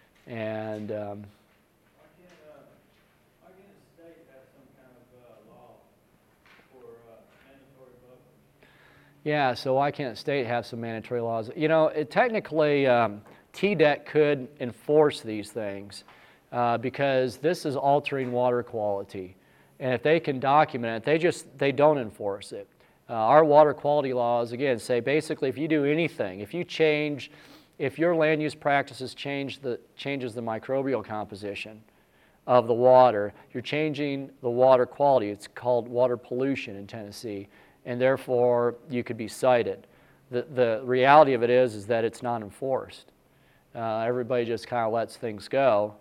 And um, Why can't, uh, why can't the state have some kind of, uh, law for, uh, mandatory buffers? yeah, so why can't the state have some mandatory laws? You know, it, technically, um, T D E C could enforce these things uh, because this is altering water quality. And if they can document it, they just, they don't enforce it. Uh, our water quality laws, again, say basically if you do anything, if you change, if your land use practices change the, changes the microbial composition of the water, you're changing the water quality. It's called water pollution in Tennessee, and therefore you could be cited. The, the reality of it is, is that it's not enforced. Uh, everybody just kind of lets things go,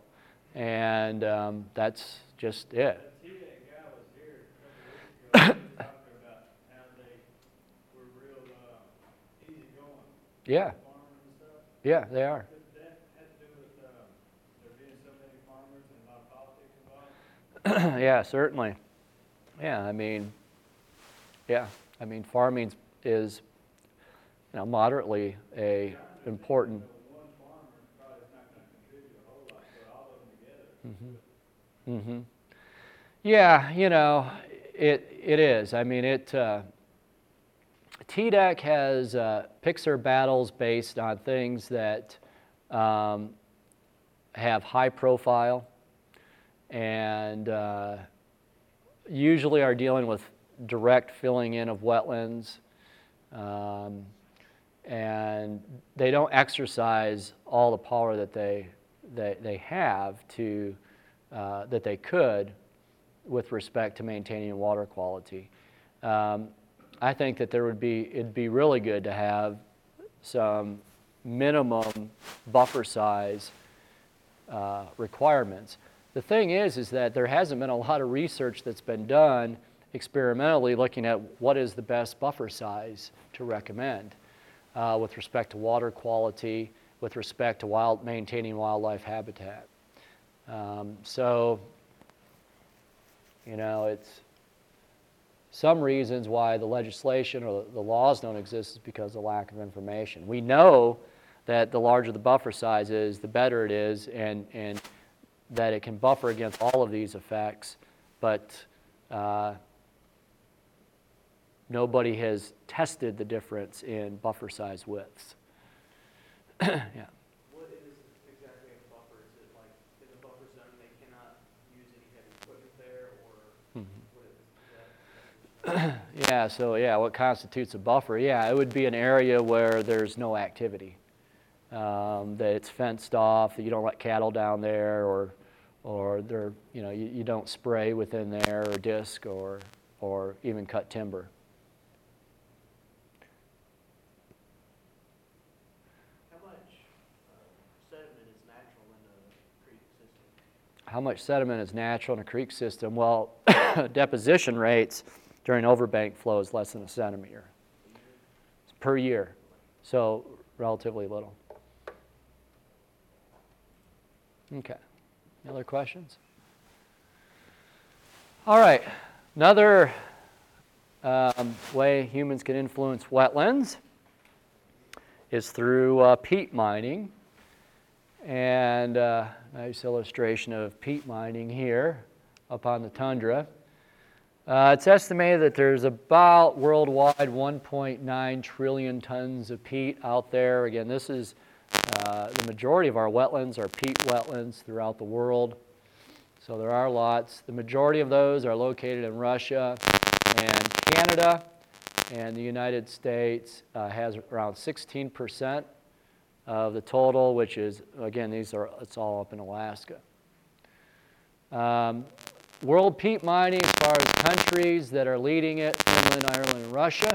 and um, that's just it. T D E C guy was here a couple weeks ago, talking about how they were real, uh, easygoing. Yeah, Farmers and stuff. yeah, they are. Does that have to do with, uh, there being so many farmers and a lot of politics involved? Yeah, certainly. Yeah, I mean, yeah, I mean, farming is, you know, moderately a important. One farmer probably is not gonna contribute a whole lot, but all of them together. Mm-hmm. Yeah, you know, it it is. I mean, it. Uh, T D E C has uh, picks their battles based on things that um, have high profile. and uh, usually are dealing with direct filling in of wetlands, um, and they don't exercise all the power that they they, they have to uh, that they could with respect to maintaining water quality. Um, I think that there would be it'd be really good to have some minimum buffer size uh, requirements. The thing is, is that there hasn't been a lot of research that's been done experimentally looking at what is the best buffer size to recommend uh, with respect to water quality, with respect to wild, maintaining wildlife habitat. Um, so, you know, it's some reasons why the legislation or the laws don't exist is because of lack of information. We know that the larger the buffer size is, the better it is, and, and that it can buffer against all of these effects, but uh, nobody has tested the difference in buffer size widths. Yeah. What is exactly a buffer? Is it like in the buffer zone they cannot use any heavy equipment there, or Mhm. what is that? Yeah, so yeah, what constitutes a buffer? Yeah, it would be an area where there's no activity, um, that it's fenced off, that you don't let cattle down there, or, or there, you know, you, you don't spray within there, or disc, or, or even cut timber. How much uh, sediment is natural in a creek system? How much sediment is natural in a creek system? Well, deposition rates during overbank flow is less than a centimeter per year, so relatively little. Okay, any other questions? All right, another um, way humans can influence wetlands is through uh, peat mining. And uh, nice illustration of peat mining here up on the tundra. Uh, it's estimated that there's about worldwide one point nine trillion tons of peat out there. Again, this is uh, the majority of our wetlands are peat wetlands throughout the world. So there are lots. The majority of those are located in Russia and Canada, and the United States uh, has around sixteen percent of the total, which is, again, these are, it's all up in Alaska. Um, world peat mining, as far as countries that are leading it, Finland, Ireland, and Russia.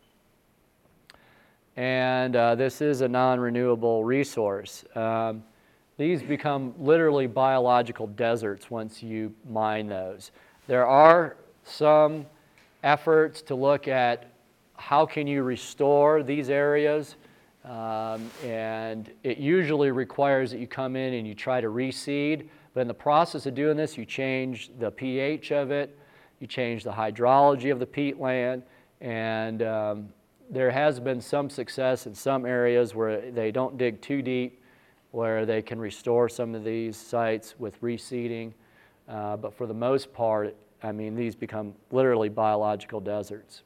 And uh, this is a non-renewable resource. Um, these become literally biological deserts once you mine those. There are some efforts to look at how can you restore these areas. Um, and it usually requires that you come in and you try to reseed. But in the process of doing this, you change the pH of it, you change the hydrology of the peatland, and um, there has been some success in some areas where they don't dig too deep, where they can restore some of these sites with reseeding. Uh, but for the most part, I mean, these become literally biological deserts.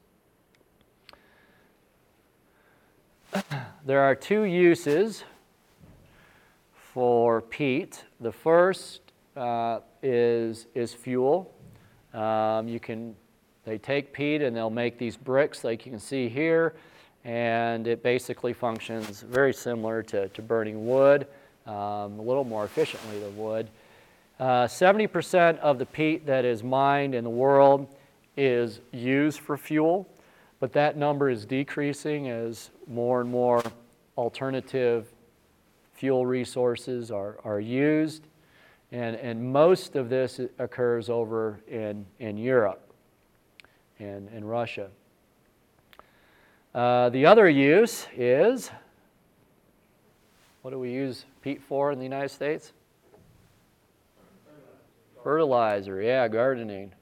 There are two uses for peat. The first uh, is, is fuel. Um, you can, they take peat and they'll make these bricks like you can see here, and it basically functions very similar to, to burning wood, um, a little more efficiently than wood. Uh, seventy percent of the peat that is mined in the world is used for fuel, but that number is decreasing as more and more alternative fuel resources are, are used. And, and most of this occurs over in, in Europe and in Russia. Uh, the other use is, what do we use peat for in the United States? Fertilizer, yeah, gardening.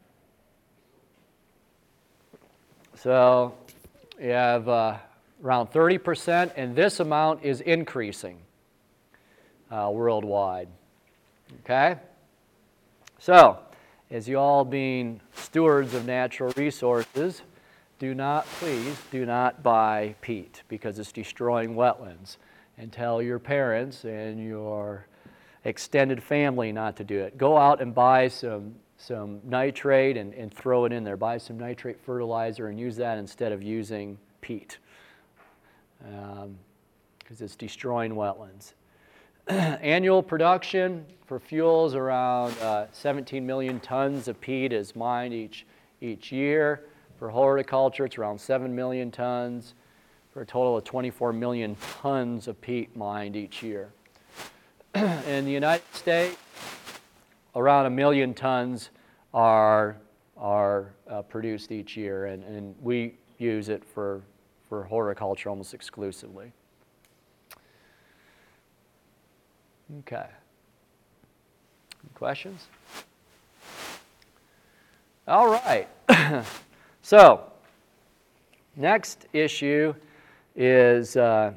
So you have uh, around thirty percent, and this amount is increasing uh, worldwide. Okay? So, as you all being stewards of natural resources, do not, please, do not buy peat because it's destroying wetlands. And tell your parents and your extended family not to do it. Go out and buy some, some nitrate and, and throw it in there. Buy some nitrate fertilizer and use that instead of using peat, because um, it's destroying wetlands. Annual production for fuel is around uh, seventeen million tons of peat is mined each, each year. For horticulture, it's around seven million tons, for a total of twenty-four million tons of peat mined each year. In the United States, around a million tons are, are uh, produced each year, and, and we use it for, for horticulture almost exclusively. Okay. Questions? All right. So, next issue is uh,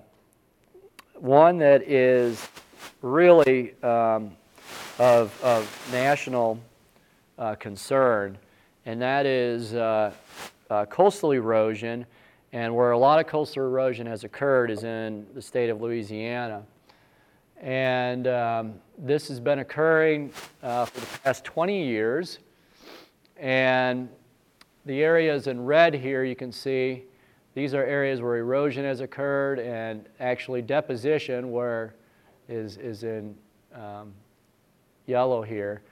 one that is really um, of, of national uh, concern, and that is uh, uh, coastal erosion. And where a lot of coastal erosion has occurred is in the state of Louisiana. And um, this has been occurring uh, for the past twenty years. And the areas in red here, you can see, these are areas where erosion has occurred, and actually deposition where is, is in um, yellow here.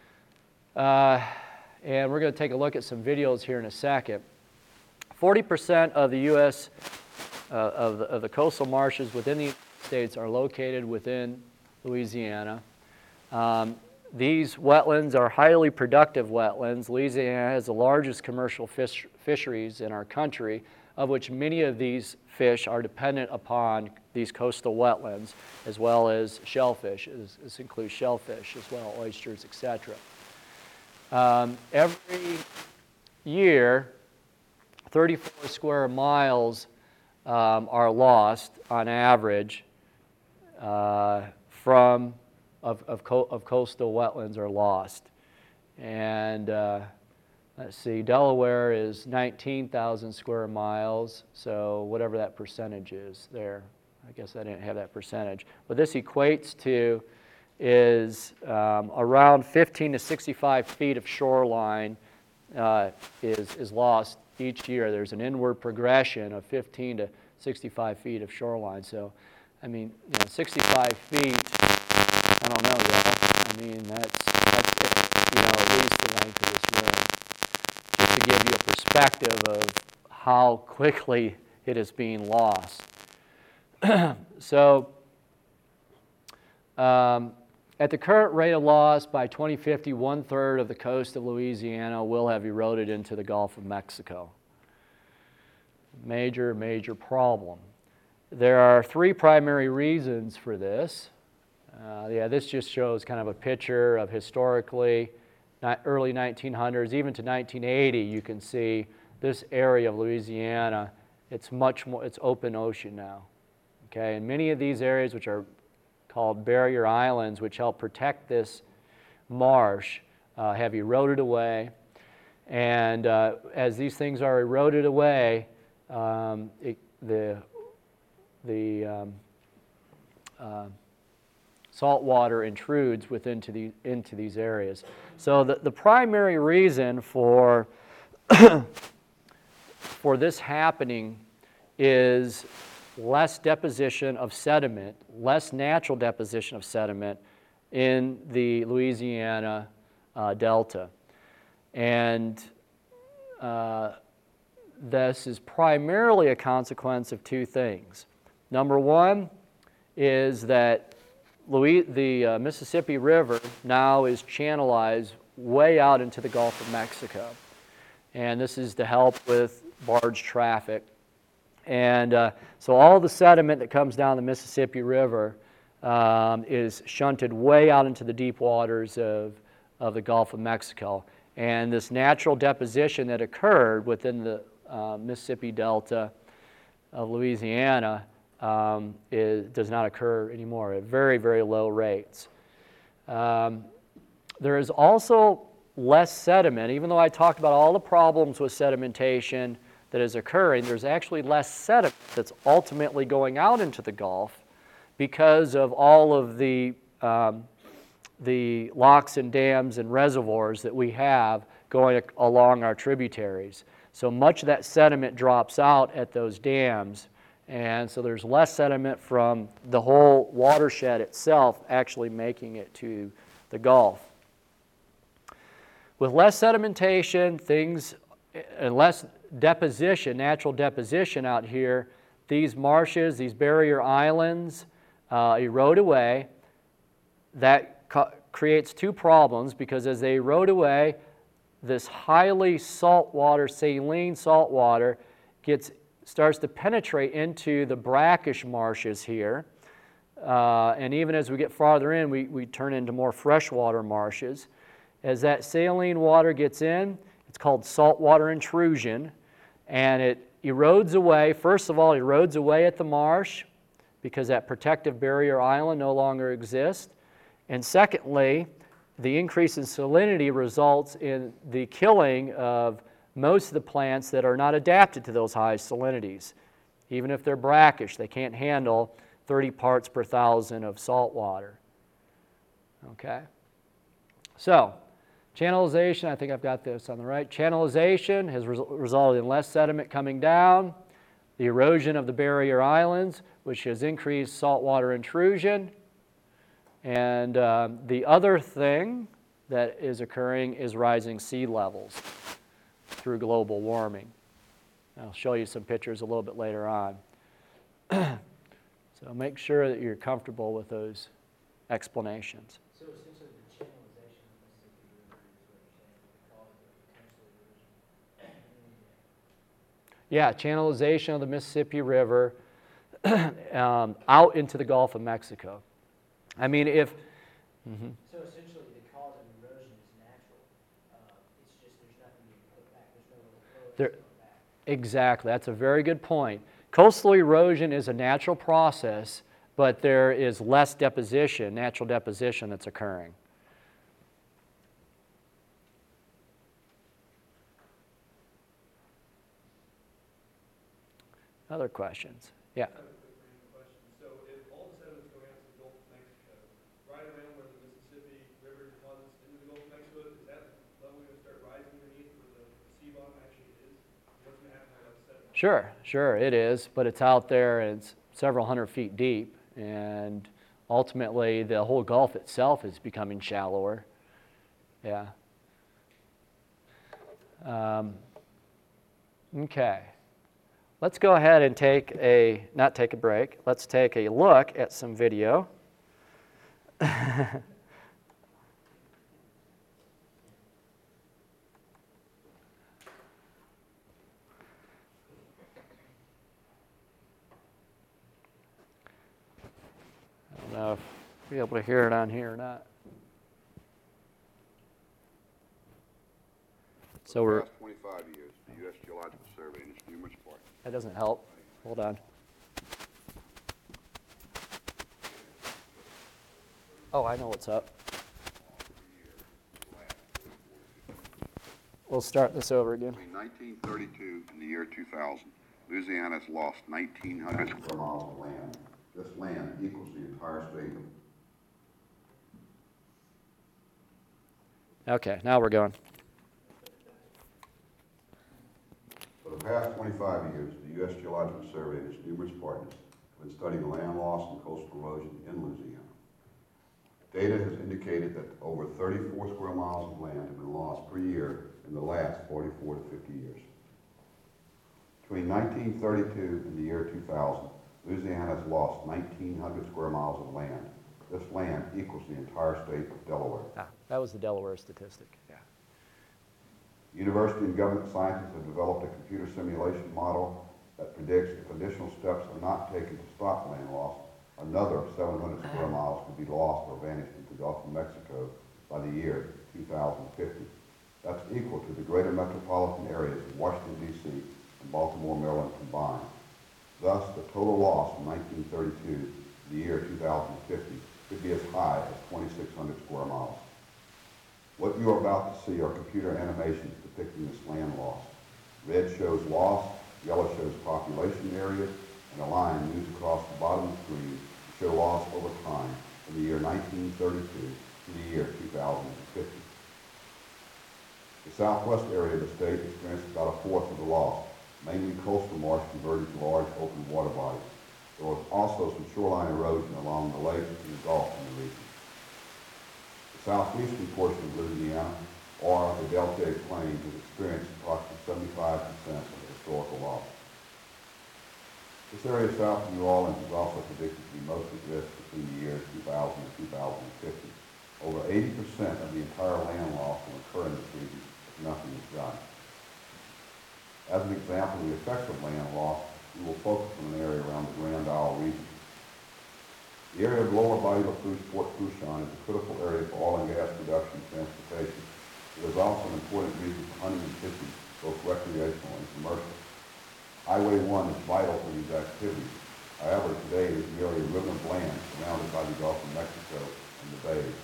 Uh, and we're going to take a look at some videos here in a second. forty percent of the U S, uh, of, the, of the coastal marshes within the United States are located within Louisiana. Um, These wetlands are highly productive wetlands. Louisiana has the largest commercial fish, fisheries in our country, of which many of these fish are dependent upon these coastal wetlands, as well as shellfish. This includes shellfish as well, oysters, et cetera. Um, every year, thirty-four square miles um, are lost on average uh, from Of, of, co of coastal wetlands are lost. And uh, let's see, Delaware is nineteen thousand square miles, so whatever that percentage is there. I guess I didn't have that percentage. What this equates to is um, around fifteen to sixty-five feet of shoreline uh, is, is lost each year. There's an inward progression of fifteen to sixty-five feet of shoreline. So, I mean, you know, sixty-five feet, I don't know, y'all. I mean, that's, that's it, you know, at least the length of this room. Just to give you a perspective of how quickly it is being lost. So, um, at the current rate of loss, by twenty fifty, one-third of the coast of Louisiana will have eroded into the Gulf of Mexico. Major, major problem. There are three primary reasons for this. Uh, yeah, this just shows kind of a picture of historically, not early nineteen hundreds, even to nineteen eighty, you can see this area of Louisiana, it's much more, it's open ocean now. Okay, and many of these areas, which are called barrier islands, which help protect this marsh, uh, have eroded away. And uh, as these things are eroded away, um, it, the, the um, uh, salt water intrudes within to the, into these areas. So the, the primary reason for, for this happening is less deposition of sediment, less natural deposition of sediment in the Louisiana uh, Delta. And uh, this is primarily a consequence of two things. Number one is that Louis, the uh, Mississippi River now is channelized way out into the Gulf of Mexico. And this is to help with barge traffic. And uh, so all the sediment that comes down the Mississippi River um, is shunted way out into the deep waters of, of the Gulf of Mexico. And this natural deposition that occurred within the uh, Mississippi Delta of Louisiana um, is, does not occur anymore at very, very low rates. Um, there is also less sediment. Even though I talked about all the problems with sedimentation that is occurring, there's actually less sediment that's ultimately going out into the Gulf because of all of the um, the locks and dams and reservoirs that we have going ac- along our tributaries. So much of that sediment drops out at those dams, and so there's less sediment from the whole watershed itself actually making it to the Gulf. With less sedimentation, things, and less deposition, natural deposition out here, these marshes, these barrier islands uh, erode away. That co- creates two problems, because as they erode away, this highly saltwater, saline saltwater, gets starts to penetrate into the brackish marshes here. Uh, and even as we get farther in, we, we turn into more freshwater marshes. As that saline water gets in, it's called saltwater intrusion, and it erodes away. First of all, it erodes away at the marsh because that protective barrier island no longer exists. And secondly, the increase in salinity results in the killing of most of the plants that are not adapted to those high salinities. Even if they're brackish, they can't handle thirty parts per thousand of salt water. Okay? So, channelization, I think I've got this on the right. Channelization has res- resulted in less sediment coming down, the erosion of the barrier islands, which has increased saltwater intrusion. And uh, the other thing that is occurring is rising sea levels through global warming. I'll show you some pictures a little bit later on. So make sure that you're comfortable with those explanations. So essentially, the channelization of the Mississippi River is what you're saying, the cause of potential erosion. Yeah, channelization of the Mississippi River um, out into the Gulf of Mexico. I mean, if... Mm-hmm. So essentially, the cause of erosion is natural. Uh, it's just there's nothing being put back. There's no flow There, that's going back. exactly. That's a very good point. Coastal erosion is a natural process, but there is less deposition, natural deposition that's occurring. Other questions? Yeah. I have a quick random question. So if all the sediment's going out to the Gulf of Mexico, right around where the Mississippi River deposits into the Gulf of Mexico, is that level going to start rising underneath where the sea bottom actually is? What's going to happen to all that sediment? Sure, sure, it is, but it's out there and it's several hundred feet deep, and ultimately the whole Gulf itself is becoming shallower. Yeah. Um, okay. Let's go ahead and take a, not take a break, let's take a look at some video. I don't know if you'll be able to hear it on here or not. So For we're, the past twenty-five years, the U S Geological Survey and its numerous partners that doesn't help. Hold on. Oh, I know what's up. We'll start this over again. between nineteen thirty-two and the year two thousand, Louisiana has lost nineteen hundred square miles of land. This land equals the entire state of Okay, now we're going. For the past twenty-five years, the U S Geological Survey and its numerous partners have been studying land loss and coastal erosion in Louisiana. Data has indicated that over thirty-four square miles of land have been lost per year in the last forty-four to fifty years. Between nineteen thirty-two and the year two thousand, Louisiana has lost nineteen hundred square miles of land. This land equals the entire state of Delaware. Ah, that was the Delaware statistic. Yeah. University and government scientists have developed a computer simulation model that predicts if additional steps are not taken to stop land loss, another seven hundred square miles could be lost or vanished into the Gulf of Mexico by the year two thousand fifty. That's equal to the greater metropolitan areas of Washington, D C and Baltimore, Maryland combined. Thus, the total loss from nineteen thirty-two to the year two thousand fifty could be as high as twenty-six hundred square miles. What you are about to see are computer animations depicting this land loss. Red shows loss, yellow shows population area, and a line moves across the bottom of the screen to show loss over time from the year nineteen thirty-two to the year two thousand fifty. The southwest area of the state experienced about a fourth of the loss, mainly coastal marsh converted to large open water bodies. There was also some shoreline erosion along the lake and the Gulf in the region. The southeastern portion of Louisiana, or the Deltaic Plain, has experienced approximately seventy-five percent of the historical loss. This area south of New Orleans is also predicted to be most at risk between the years two thousand and two thousand fifty. Over eighty percent of the entire land loss will occur in this region if nothing is done. As an example of the effects of land loss, we will focus on an area around the Grand Isle region. The area of lower Bayou Lafourche, Fort Fourchon is a critical area for oil and gas production and transportation. It is also an important region for hunting and fishing, both recreational and commercial. Highway one is vital for these activities. However, today it is merely a rim of land surrounded by the Gulf of Mexico and the bays.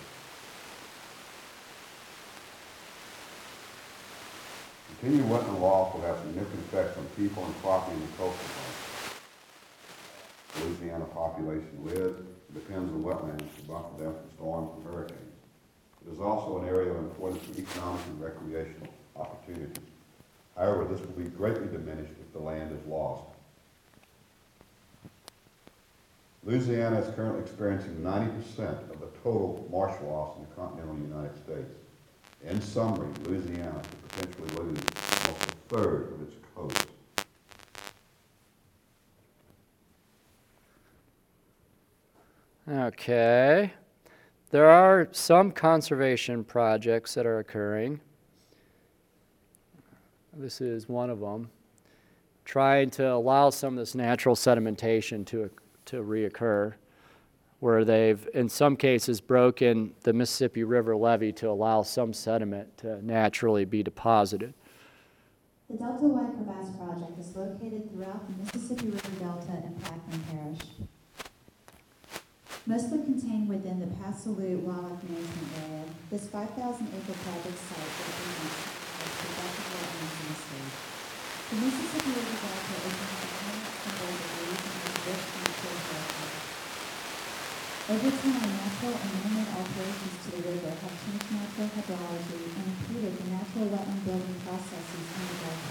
Continued wetland loss will have significant effects on people and property in the coastal plain. Louisiana population lives and depends on wetlands to buffer them from storms and hurricanes. It is also an area of importance for economic and recreational opportunities. However, this will be greatly diminished if the land is lost. Louisiana is currently experiencing ninety percent of the total marsh loss in the continental United States. In summary, Louisiana could potentially lose almost a third of its coast. Okay. There are some conservation projects that are occurring. This is one of them, trying to allow some of this natural sedimentation to, to reoccur, where they've, in some cases, broken the Mississippi River levee to allow some sediment to naturally be deposited. The Delta Y Crevasse Project is located throughout the Mississippi River Delta in Plaquemine Parish. Mostly contained within the Passalute Wildlife Management Area, this five thousand acre project site represents the productive wetlands in the state. The Mississippi River Delta is one of the highest converted Louisiana's rich natural heritage. Over time, natural and man-made alterations to the river have changed natural hydrology and impeded the natural wetland building processes in the delta.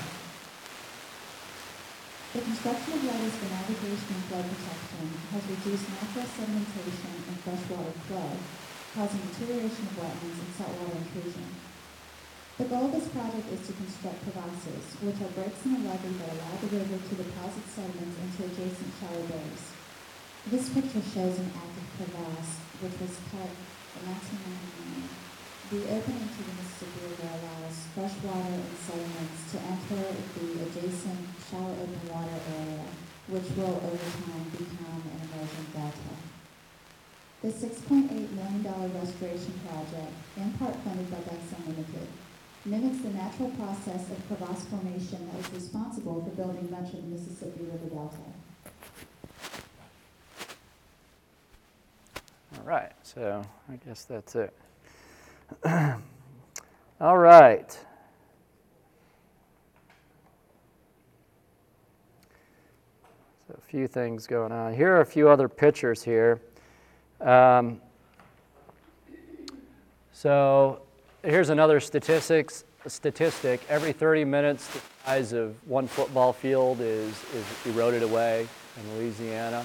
The construction of levees for navigation and flood protection has reduced natural sedimentation and freshwater flow, causing deterioration of wetlands and saltwater intrusion. The goal of this project is to construct crevasses, which are breaks in a levee that allow the river to deposit sediments into adjacent shallow bays. This picture shows an active crevasse, which was cut in nineteen ninety-nine. The opening to the Mississippi River allows fresh water and sediments to enter the adjacent shallow open water area, which will over time become an emerging delta. The six point eight million dollars restoration project, in part funded by Bexon Limited, mimics the natural process of crevasse formation that was responsible for building much of the Mississippi River Delta. All right, so I guess that's it. All right. So a few things going on. Here are a few other pictures here. Um, so here's another statistics statistic. Every thirty minutes, the size of one football field is, is eroded away in Louisiana.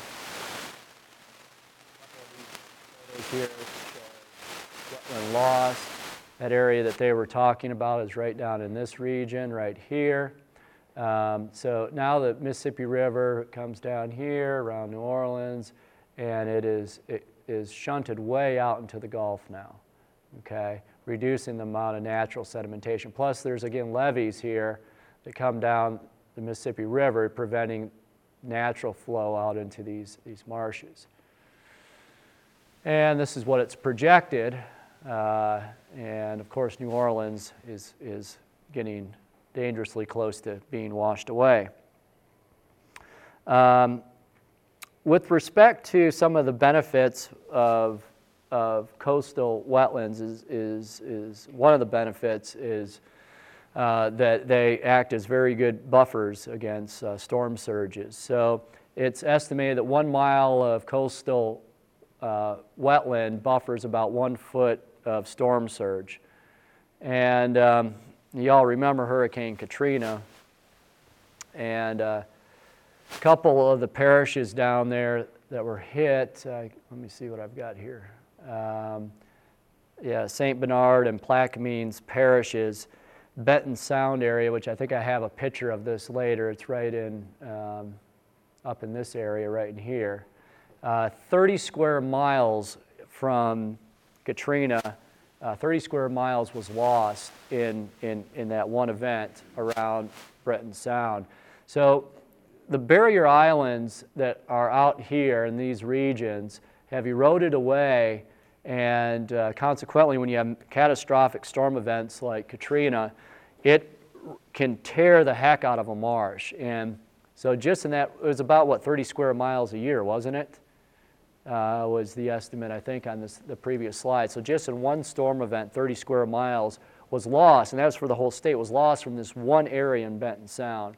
Here wetland loss. That area that they were talking about is right down in this region, right here. Um, so now the Mississippi River comes down here around New Orleans, and it is it is shunted way out into the Gulf now. Okay, reducing the amount of natural sedimentation. Plus, there's again levees here that come down the Mississippi River, preventing natural flow out into these these marshes. And this is what it's projected. Uh, and of course, New Orleans is, is getting dangerously close to being washed away. Um, with respect to some of the benefits of, of coastal wetlands, is, is, is one of the benefits is uh, that they act as very good buffers against uh, storm surges. So it's estimated that one mile of coastal Uh, wetland buffers about one foot of storm surge. And um, you all remember Hurricane Katrina. And uh, a couple of the parishes down there that were hit, uh, let me see what I've got here. Um, yeah, Saint Bernard and Plaquemines parishes, Benton Sound area, which I think I have a picture of this later. It's right in, um, up in this area right in here. Uh, thirty square miles from Katrina, uh, thirty square miles was lost in, in, in that one event around Benton Sound. So the barrier islands that are out here in these regions have eroded away, and uh, consequently, when you have catastrophic storm events like Katrina, it can tear the heck out of a marsh. And so just in that, it was about, what, thirty square miles a year, wasn't it? Uh, was the estimate, I think, on this, the previous slide. So just in one storm event, thirty square miles was lost, and that was for the whole state, was lost from this one area in Benton Sound.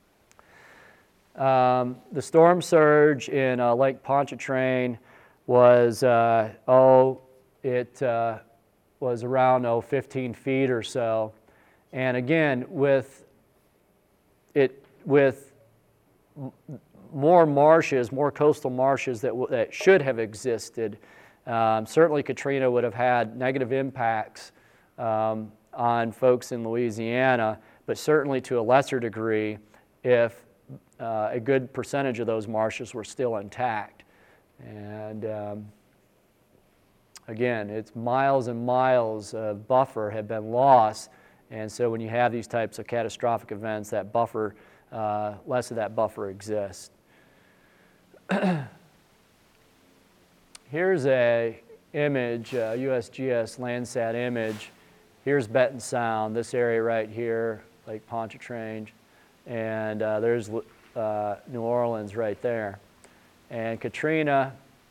Um, the storm surge in uh, Lake Pontchartrain was, uh, oh, it uh, was around, oh, fifteen feet or so. And again, with it, with more marshes, more coastal marshes that, w that should have existed, um, certainly Katrina would have had negative impacts um, on folks in Louisiana, but certainly to a lesser degree if uh, a good percentage of those marshes were still intact. And um, again, it's miles and miles of buffer have been lost, and so when you have these types of catastrophic events, that buffer, uh, less of that buffer exists. Here's a image, a U S G S Landsat image. Here's Benton Sound, this area right here, Lake Pontchartrain, and uh, there's uh, New Orleans right there. And Katrina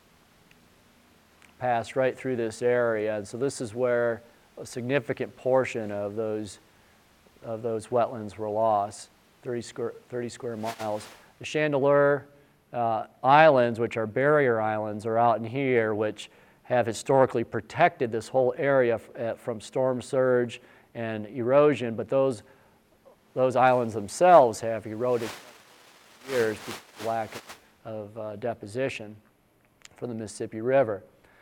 passed right through this area, and so this is where a significant portion of those of those wetlands were lost, thirty square, thirty square miles. The Chandeleur uh, Islands, which are barrier islands, are out in here, which have historically protected this whole area from storm surge and erosion, but those those islands themselves have eroded for years due to the lack of uh, deposition from the Mississippi River.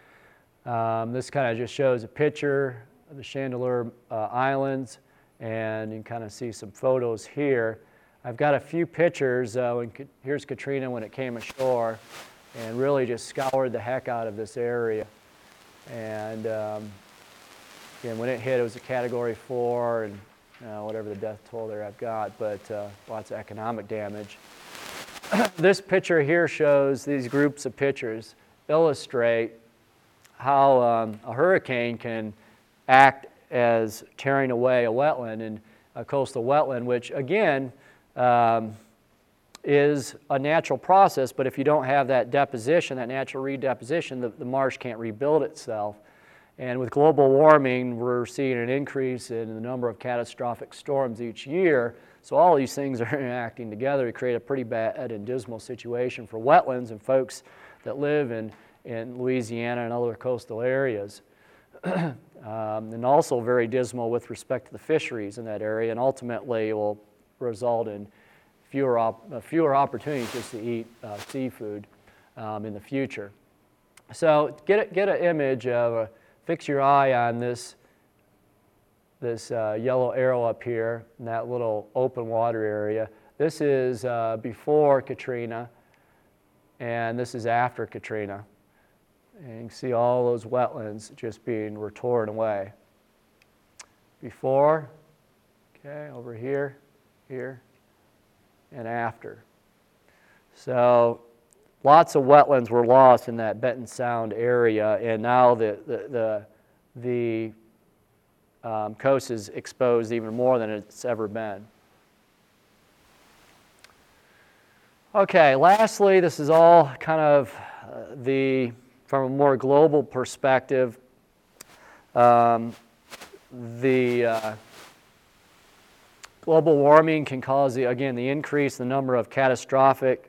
Um, this kind of just shows a picture of the Chandeleur uh, Islands, and you can kind of see some photos here. I've got a few pictures. Uh, when, here's Katrina when it came ashore and really just scoured the heck out of this area. And um, again, when it hit, it was a category four, and uh, whatever the death toll there I've got, but uh, lots of economic damage. This picture here shows, these groups of pictures illustrate how um, a hurricane can act as tearing away a wetland, and a coastal wetland, which again um, is a natural process, but if you don't have that deposition, that natural redeposition, the, the marsh can't rebuild itself. And with global warming, we're seeing an increase in the number of catastrophic storms each year. So all these things are interacting together to create a pretty bad and dismal situation for wetlands and folks that live in, in Louisiana and other coastal areas. um, and also very dismal with respect to the fisheries in that area, and ultimately it will result in fewer, op uh, fewer opportunities just to eat uh, seafood um, in the future. So get, a, get an image of, a, fix your eye on this, this uh, yellow arrow up here in that little open water area. This is uh, before Katrina, and this is after Katrina. And you can see all those wetlands just being were torn away. Before, okay, over here, here, and after. So lots of wetlands were lost in that Benton Sound area, and now the, the, the, the um, coast is exposed even more than it's ever been. Okay, lastly, this is all kind of uh, the, from a more global perspective, um, the uh, global warming can cause, the, again, the increase in the number of catastrophic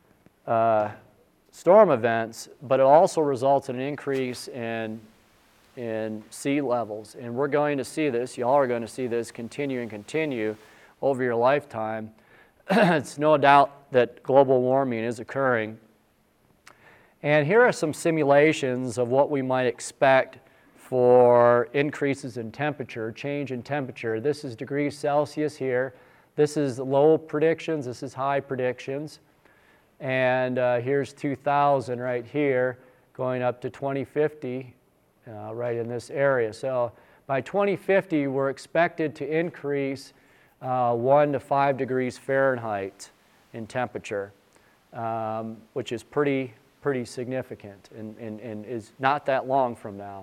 uh, storm events, but it also results in an increase in, in sea levels. And we're going to see this, y'all are going to see this continue and continue over your lifetime. It's no doubt that global warming is occurring. And here are some simulations of what we might expect for increases in temperature, change in temperature. This is degrees Celsius here. This is low predictions, this is high predictions. And uh, here's two thousand right here, going up to twenty fifty, uh, right in this area. So by twenty fifty, we're expected to increase uh, one to five degrees Fahrenheit in temperature, um, which is pretty, pretty significant and, and, and is not that long from now.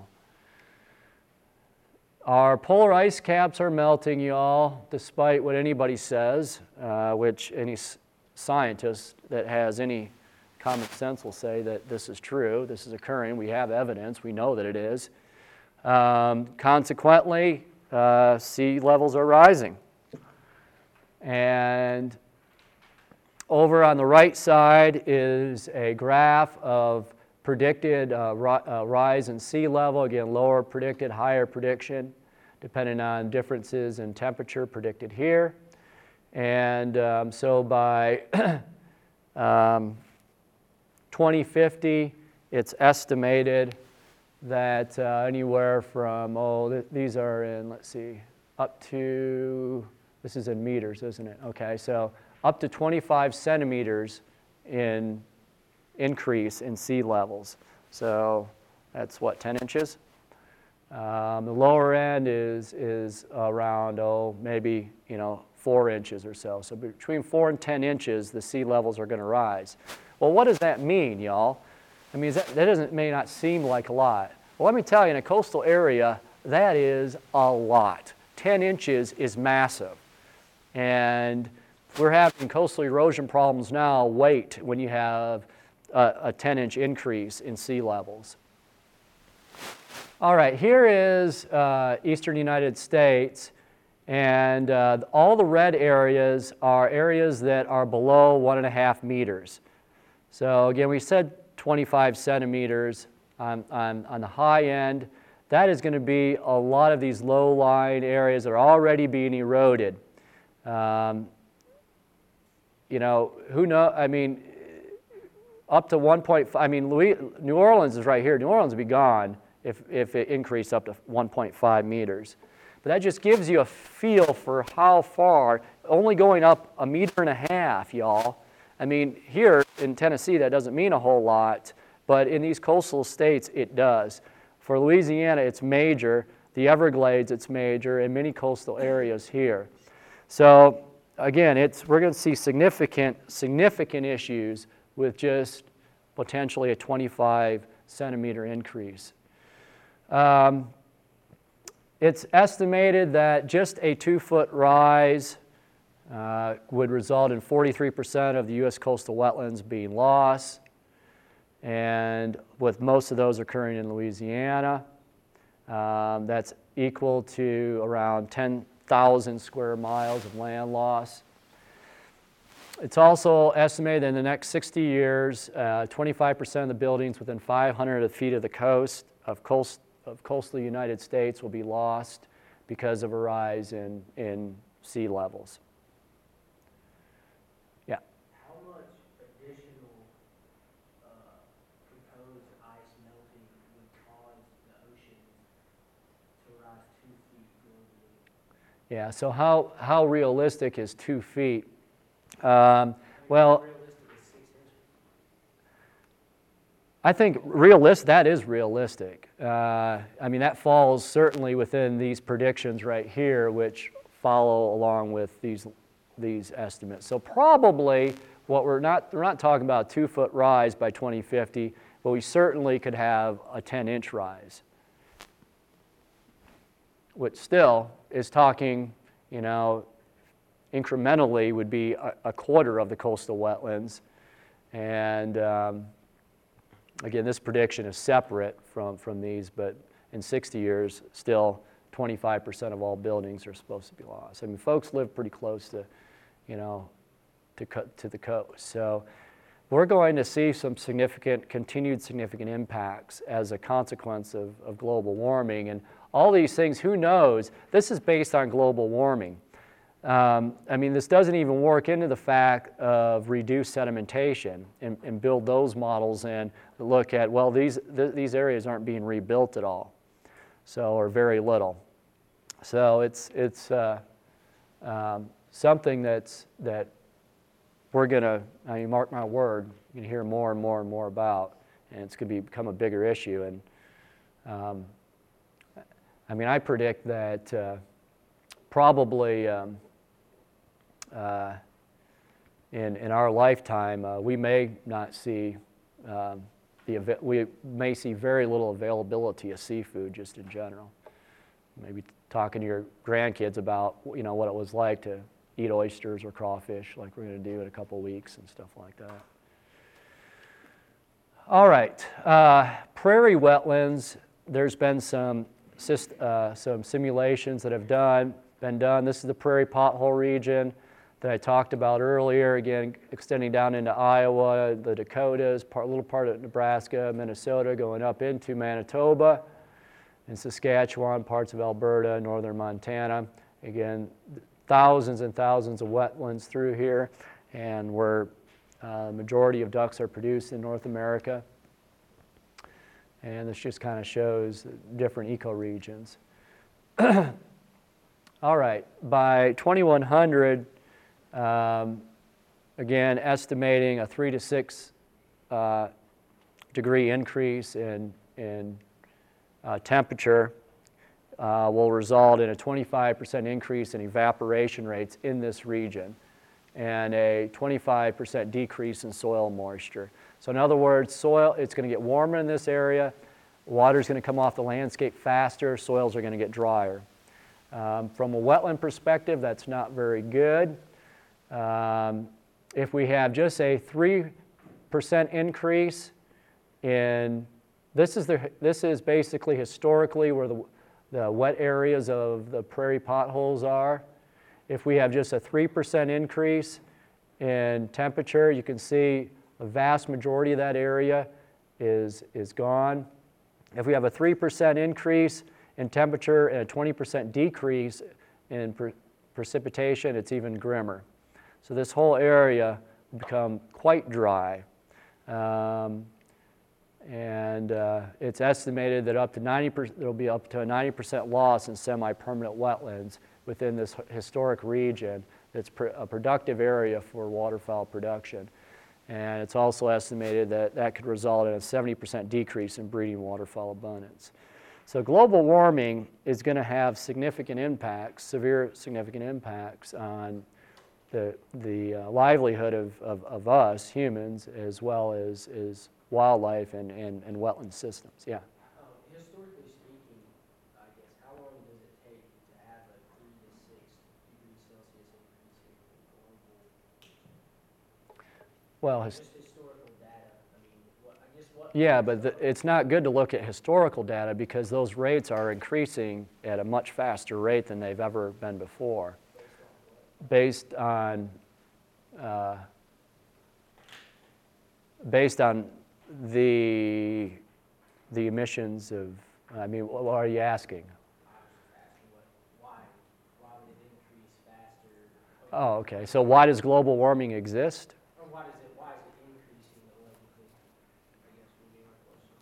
Our polar ice caps are melting, y'all, despite what anybody says, uh, which any scientist that has any common sense will say that this is true, this is occurring, we have evidence, we know that it is. Um, consequently, uh, sea levels are rising. And over on the right side is a graph of predicted uh, ri uh, rise in sea level, again lower predicted, higher prediction, depending on differences in temperature predicted here. And um, so by um, twenty fifty, it's estimated that uh, anywhere from, oh, th these are in, let's see, up to, this is in meters, isn't it? Okay, so up to twenty-five centimeters in increase in sea levels. So that's what, ten inches? Um, the lower end is, is around, oh, maybe, you know, four inches or so. So between four and ten inches, the sea levels are going to rise. Well, what does that mean, y'all? I mean, that, that doesn't, may not seem like a lot. Well, let me tell you, in a coastal area, that is a lot. ten inches is massive. And we're having coastal erosion problems now, wait, when you have a, a ten inch increase in sea levels. All right, here is uh, eastern United States, and uh, all the red areas are areas that are below one and a half meters. So again, we said twenty-five centimeters on, on, on the high end. That is going to be a lot of these low-lying areas that are already being eroded. Um, you know, who know? I mean, up to one point five. I mean, Louis, New Orleans is right here. New Orleans would be gone if if it increased up to one point five meters. But that just gives you a feel for how far. Only going up a meter and a half, y'all. I mean, here in Tennessee, that doesn't mean a whole lot, but in these coastal states, it does. For Louisiana, it's major. The Everglades, it's major, and many coastal areas here. So again, it's, we're going to see significant, significant issues with just potentially a twenty-five centimeter increase. Um, it's estimated that just a two-foot rise uh, would result in forty-three percent of the U S coastal wetlands being lost, and with most of those occurring in Louisiana. Um, that's equal to around ten thousand square miles of land loss. It's also estimated in the next sixty years, uh, twenty-five percent of the buildings within five hundred feet of the coast of, coast, of coastal United States will be lost because of a rise in, in sea levels. Yeah? How much additional uh, proposed ice melting would cause the ocean to rise two feet globally? Yeah, so how, how realistic is two feet? Um, well, I think realist, that is realistic. Uh, I mean, that falls certainly within these predictions right here, which follow along with these, these estimates. So probably what we're not, we're not talking about a two foot rise by twenty fifty, but we certainly could have a ten inch rise, which still is talking, you know, incrementally would be a, a quarter of the coastal wetlands. And um, again, this prediction is separate from, from these, but in sixty years, still twenty-five percent of all buildings are supposed to be lost. I mean, folks live pretty close to, you know, to, co to the coast. So we're going to see some significant, continued significant impacts as a consequence of, of global warming. And all these things, who knows? This is based on global warming. Um, I mean, this doesn't even work into the fact of reduced sedimentation and, and build those models in that look at, well, these, th these areas aren't being rebuilt at all, so, or very little. So it's, it's uh, um, something that's, that we're going to, I mean, mark my word, you're going to hear more and more and more about, and it's going to become a bigger issue. And um, I mean, I predict that uh, probably um, uh, in, in our lifetime, uh, we may not see, um, the, we may see very little availability of seafood just in general. Maybe talking to your grandkids about, you know, what it was like to eat oysters or crawfish like we're going to do in a couple of weeks and stuff like that. All right, uh, prairie wetlands, there's been some, uh, some simulations that have done, been done. This is the prairie pothole region that I talked about earlier, again, extending down into Iowa, the Dakotas, part, a little part of Nebraska, Minnesota, going up into Manitoba, and Saskatchewan, parts of Alberta, northern Montana. Again, thousands and thousands of wetlands through here, and where uh, the majority of ducks are produced in North America. And this just kind of shows different ecoregions. All right, by twenty-one hundred, um, again, estimating a three to six uh, degree increase in, in uh, temperature uh, will result in a twenty-five percent increase in evaporation rates in this region and a twenty-five percent decrease in soil moisture. So in other words, soil, it's going to get warmer in this area, water's going to come off the landscape faster, soils are going to get drier. Um, from a wetland perspective, that's not very good. Um, if we have just a three percent increase in, this is, the, this is basically historically where the, the wet areas of the prairie potholes are. If we have just a three percent increase in temperature, you can see the vast majority of that area is, is gone. If we have a three percent increase in temperature and a twenty percent decrease in pre precipitation, it's even grimmer. So this whole area will become quite dry. Um, and uh, it's estimated that up to ninety percent, there'll be up to a ninety percent loss in semi-permanent wetlands within this historic region that's pr a productive area for waterfowl production. And it's also estimated that that could result in a seventy percent decrease in breeding waterfowl abundance. So global warming is going to have significant impacts, severe significant impacts on the, the uh, livelihood of, of, of us, humans, as well as, as wildlife and, and, and wetland systems. Yeah? Um, historically speaking, I guess, how long does it take to have a three to six degrees Celsius increase in global? Well, his, Just historical data. I mean, what, I guess what. yeah, but the, it's not good to look at historical data because those rates are increasing at a much faster rate than they've ever been before. Based on, uh, based on the, the emissions of, I mean, what are you asking? I was just asking what, why, why would it increase faster? Oh, okay. So why does global warming exist? Or why does it, why is it increasing the level? I guess would be my question.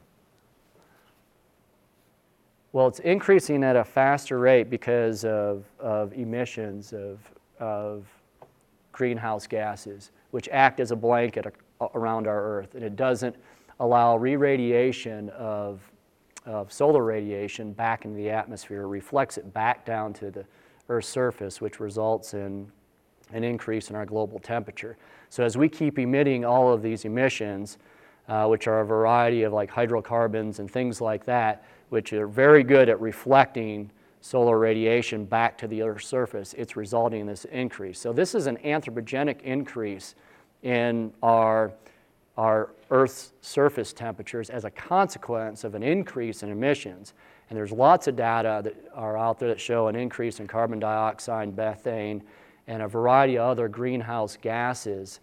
Well, it's increasing at a faster rate because of, of emissions of, of greenhouse gases, which act as a blanket around our Earth. And it doesn't allow re-radiation of, of solar radiation back into the atmosphere. It reflects it back down to the Earth's surface, which results in an increase in our global temperature. So as we keep emitting all of these emissions, uh, which are a variety of like hydrocarbons and things like that, which are very good at reflecting solar radiation back to the Earth's surface, it's resulting in this increase. So this is an anthropogenic increase in our, our Earth's surface temperatures as a consequence of an increase in emissions. And there's lots of data that are out there that show an increase in carbon dioxide, methane, and a variety of other greenhouse gases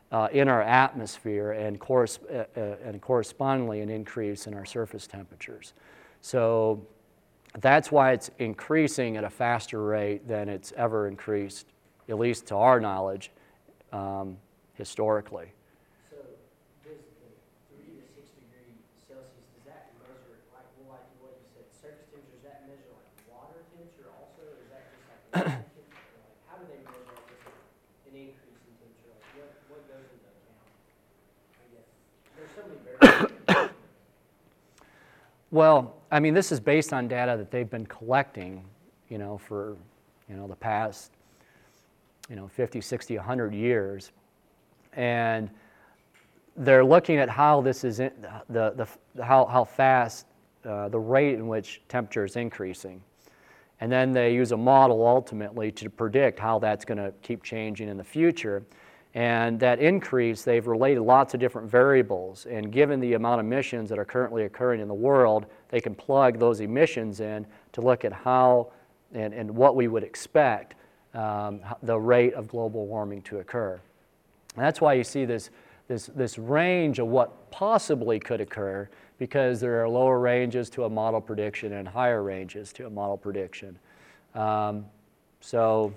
uh, in our atmosphere and, corres- uh, uh, and correspondingly an increase in our surface temperatures. So that's why it's increasing at a faster rate than it's ever increased, at least to our knowledge, um, historically. So does the three to six degree Celsius, does that measure, like, well, like what you said, surface temperature, does that measure like water temperature also, or is that just like land temperature? Like, how do they measure like just an increase in temperature? Like, what, what goes into account? I guess, there's so many variables. Well, I mean, this is based on data that they've been collecting, you know, for, you know, the past, you know, fifty, sixty, one hundred years. And they're looking at how this is, in, the, the, how, how fast, uh, the rate in which temperature is increasing. And then they use a model ultimately to predict how that's going to keep changing in the future. And that increase, they've related lots of different variables. And given the amount of emissions that are currently occurring in the world, they can plug those emissions in to look at how and, and what we would expect um, the rate of global warming to occur. And that's why you see this, this, this range of what possibly could occur, because there are lower ranges to a model prediction and higher ranges to a model prediction. Um, so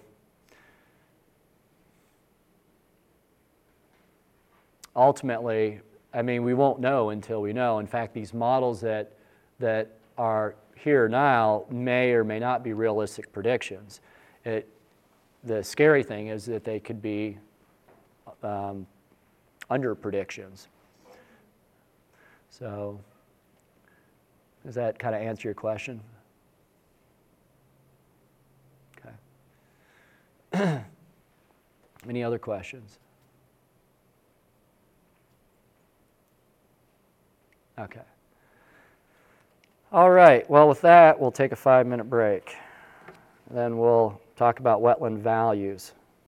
ultimately, I mean, we won't know until we know. In fact, these models that, that are here now may or may not be realistic predictions. It, the scary thing is that they could be um, under predictions. So, does that kind of answer your question? Okay. Any other questions? Okay. All right, well, with that, we'll take a five-minute break. Then we'll talk about wetland values.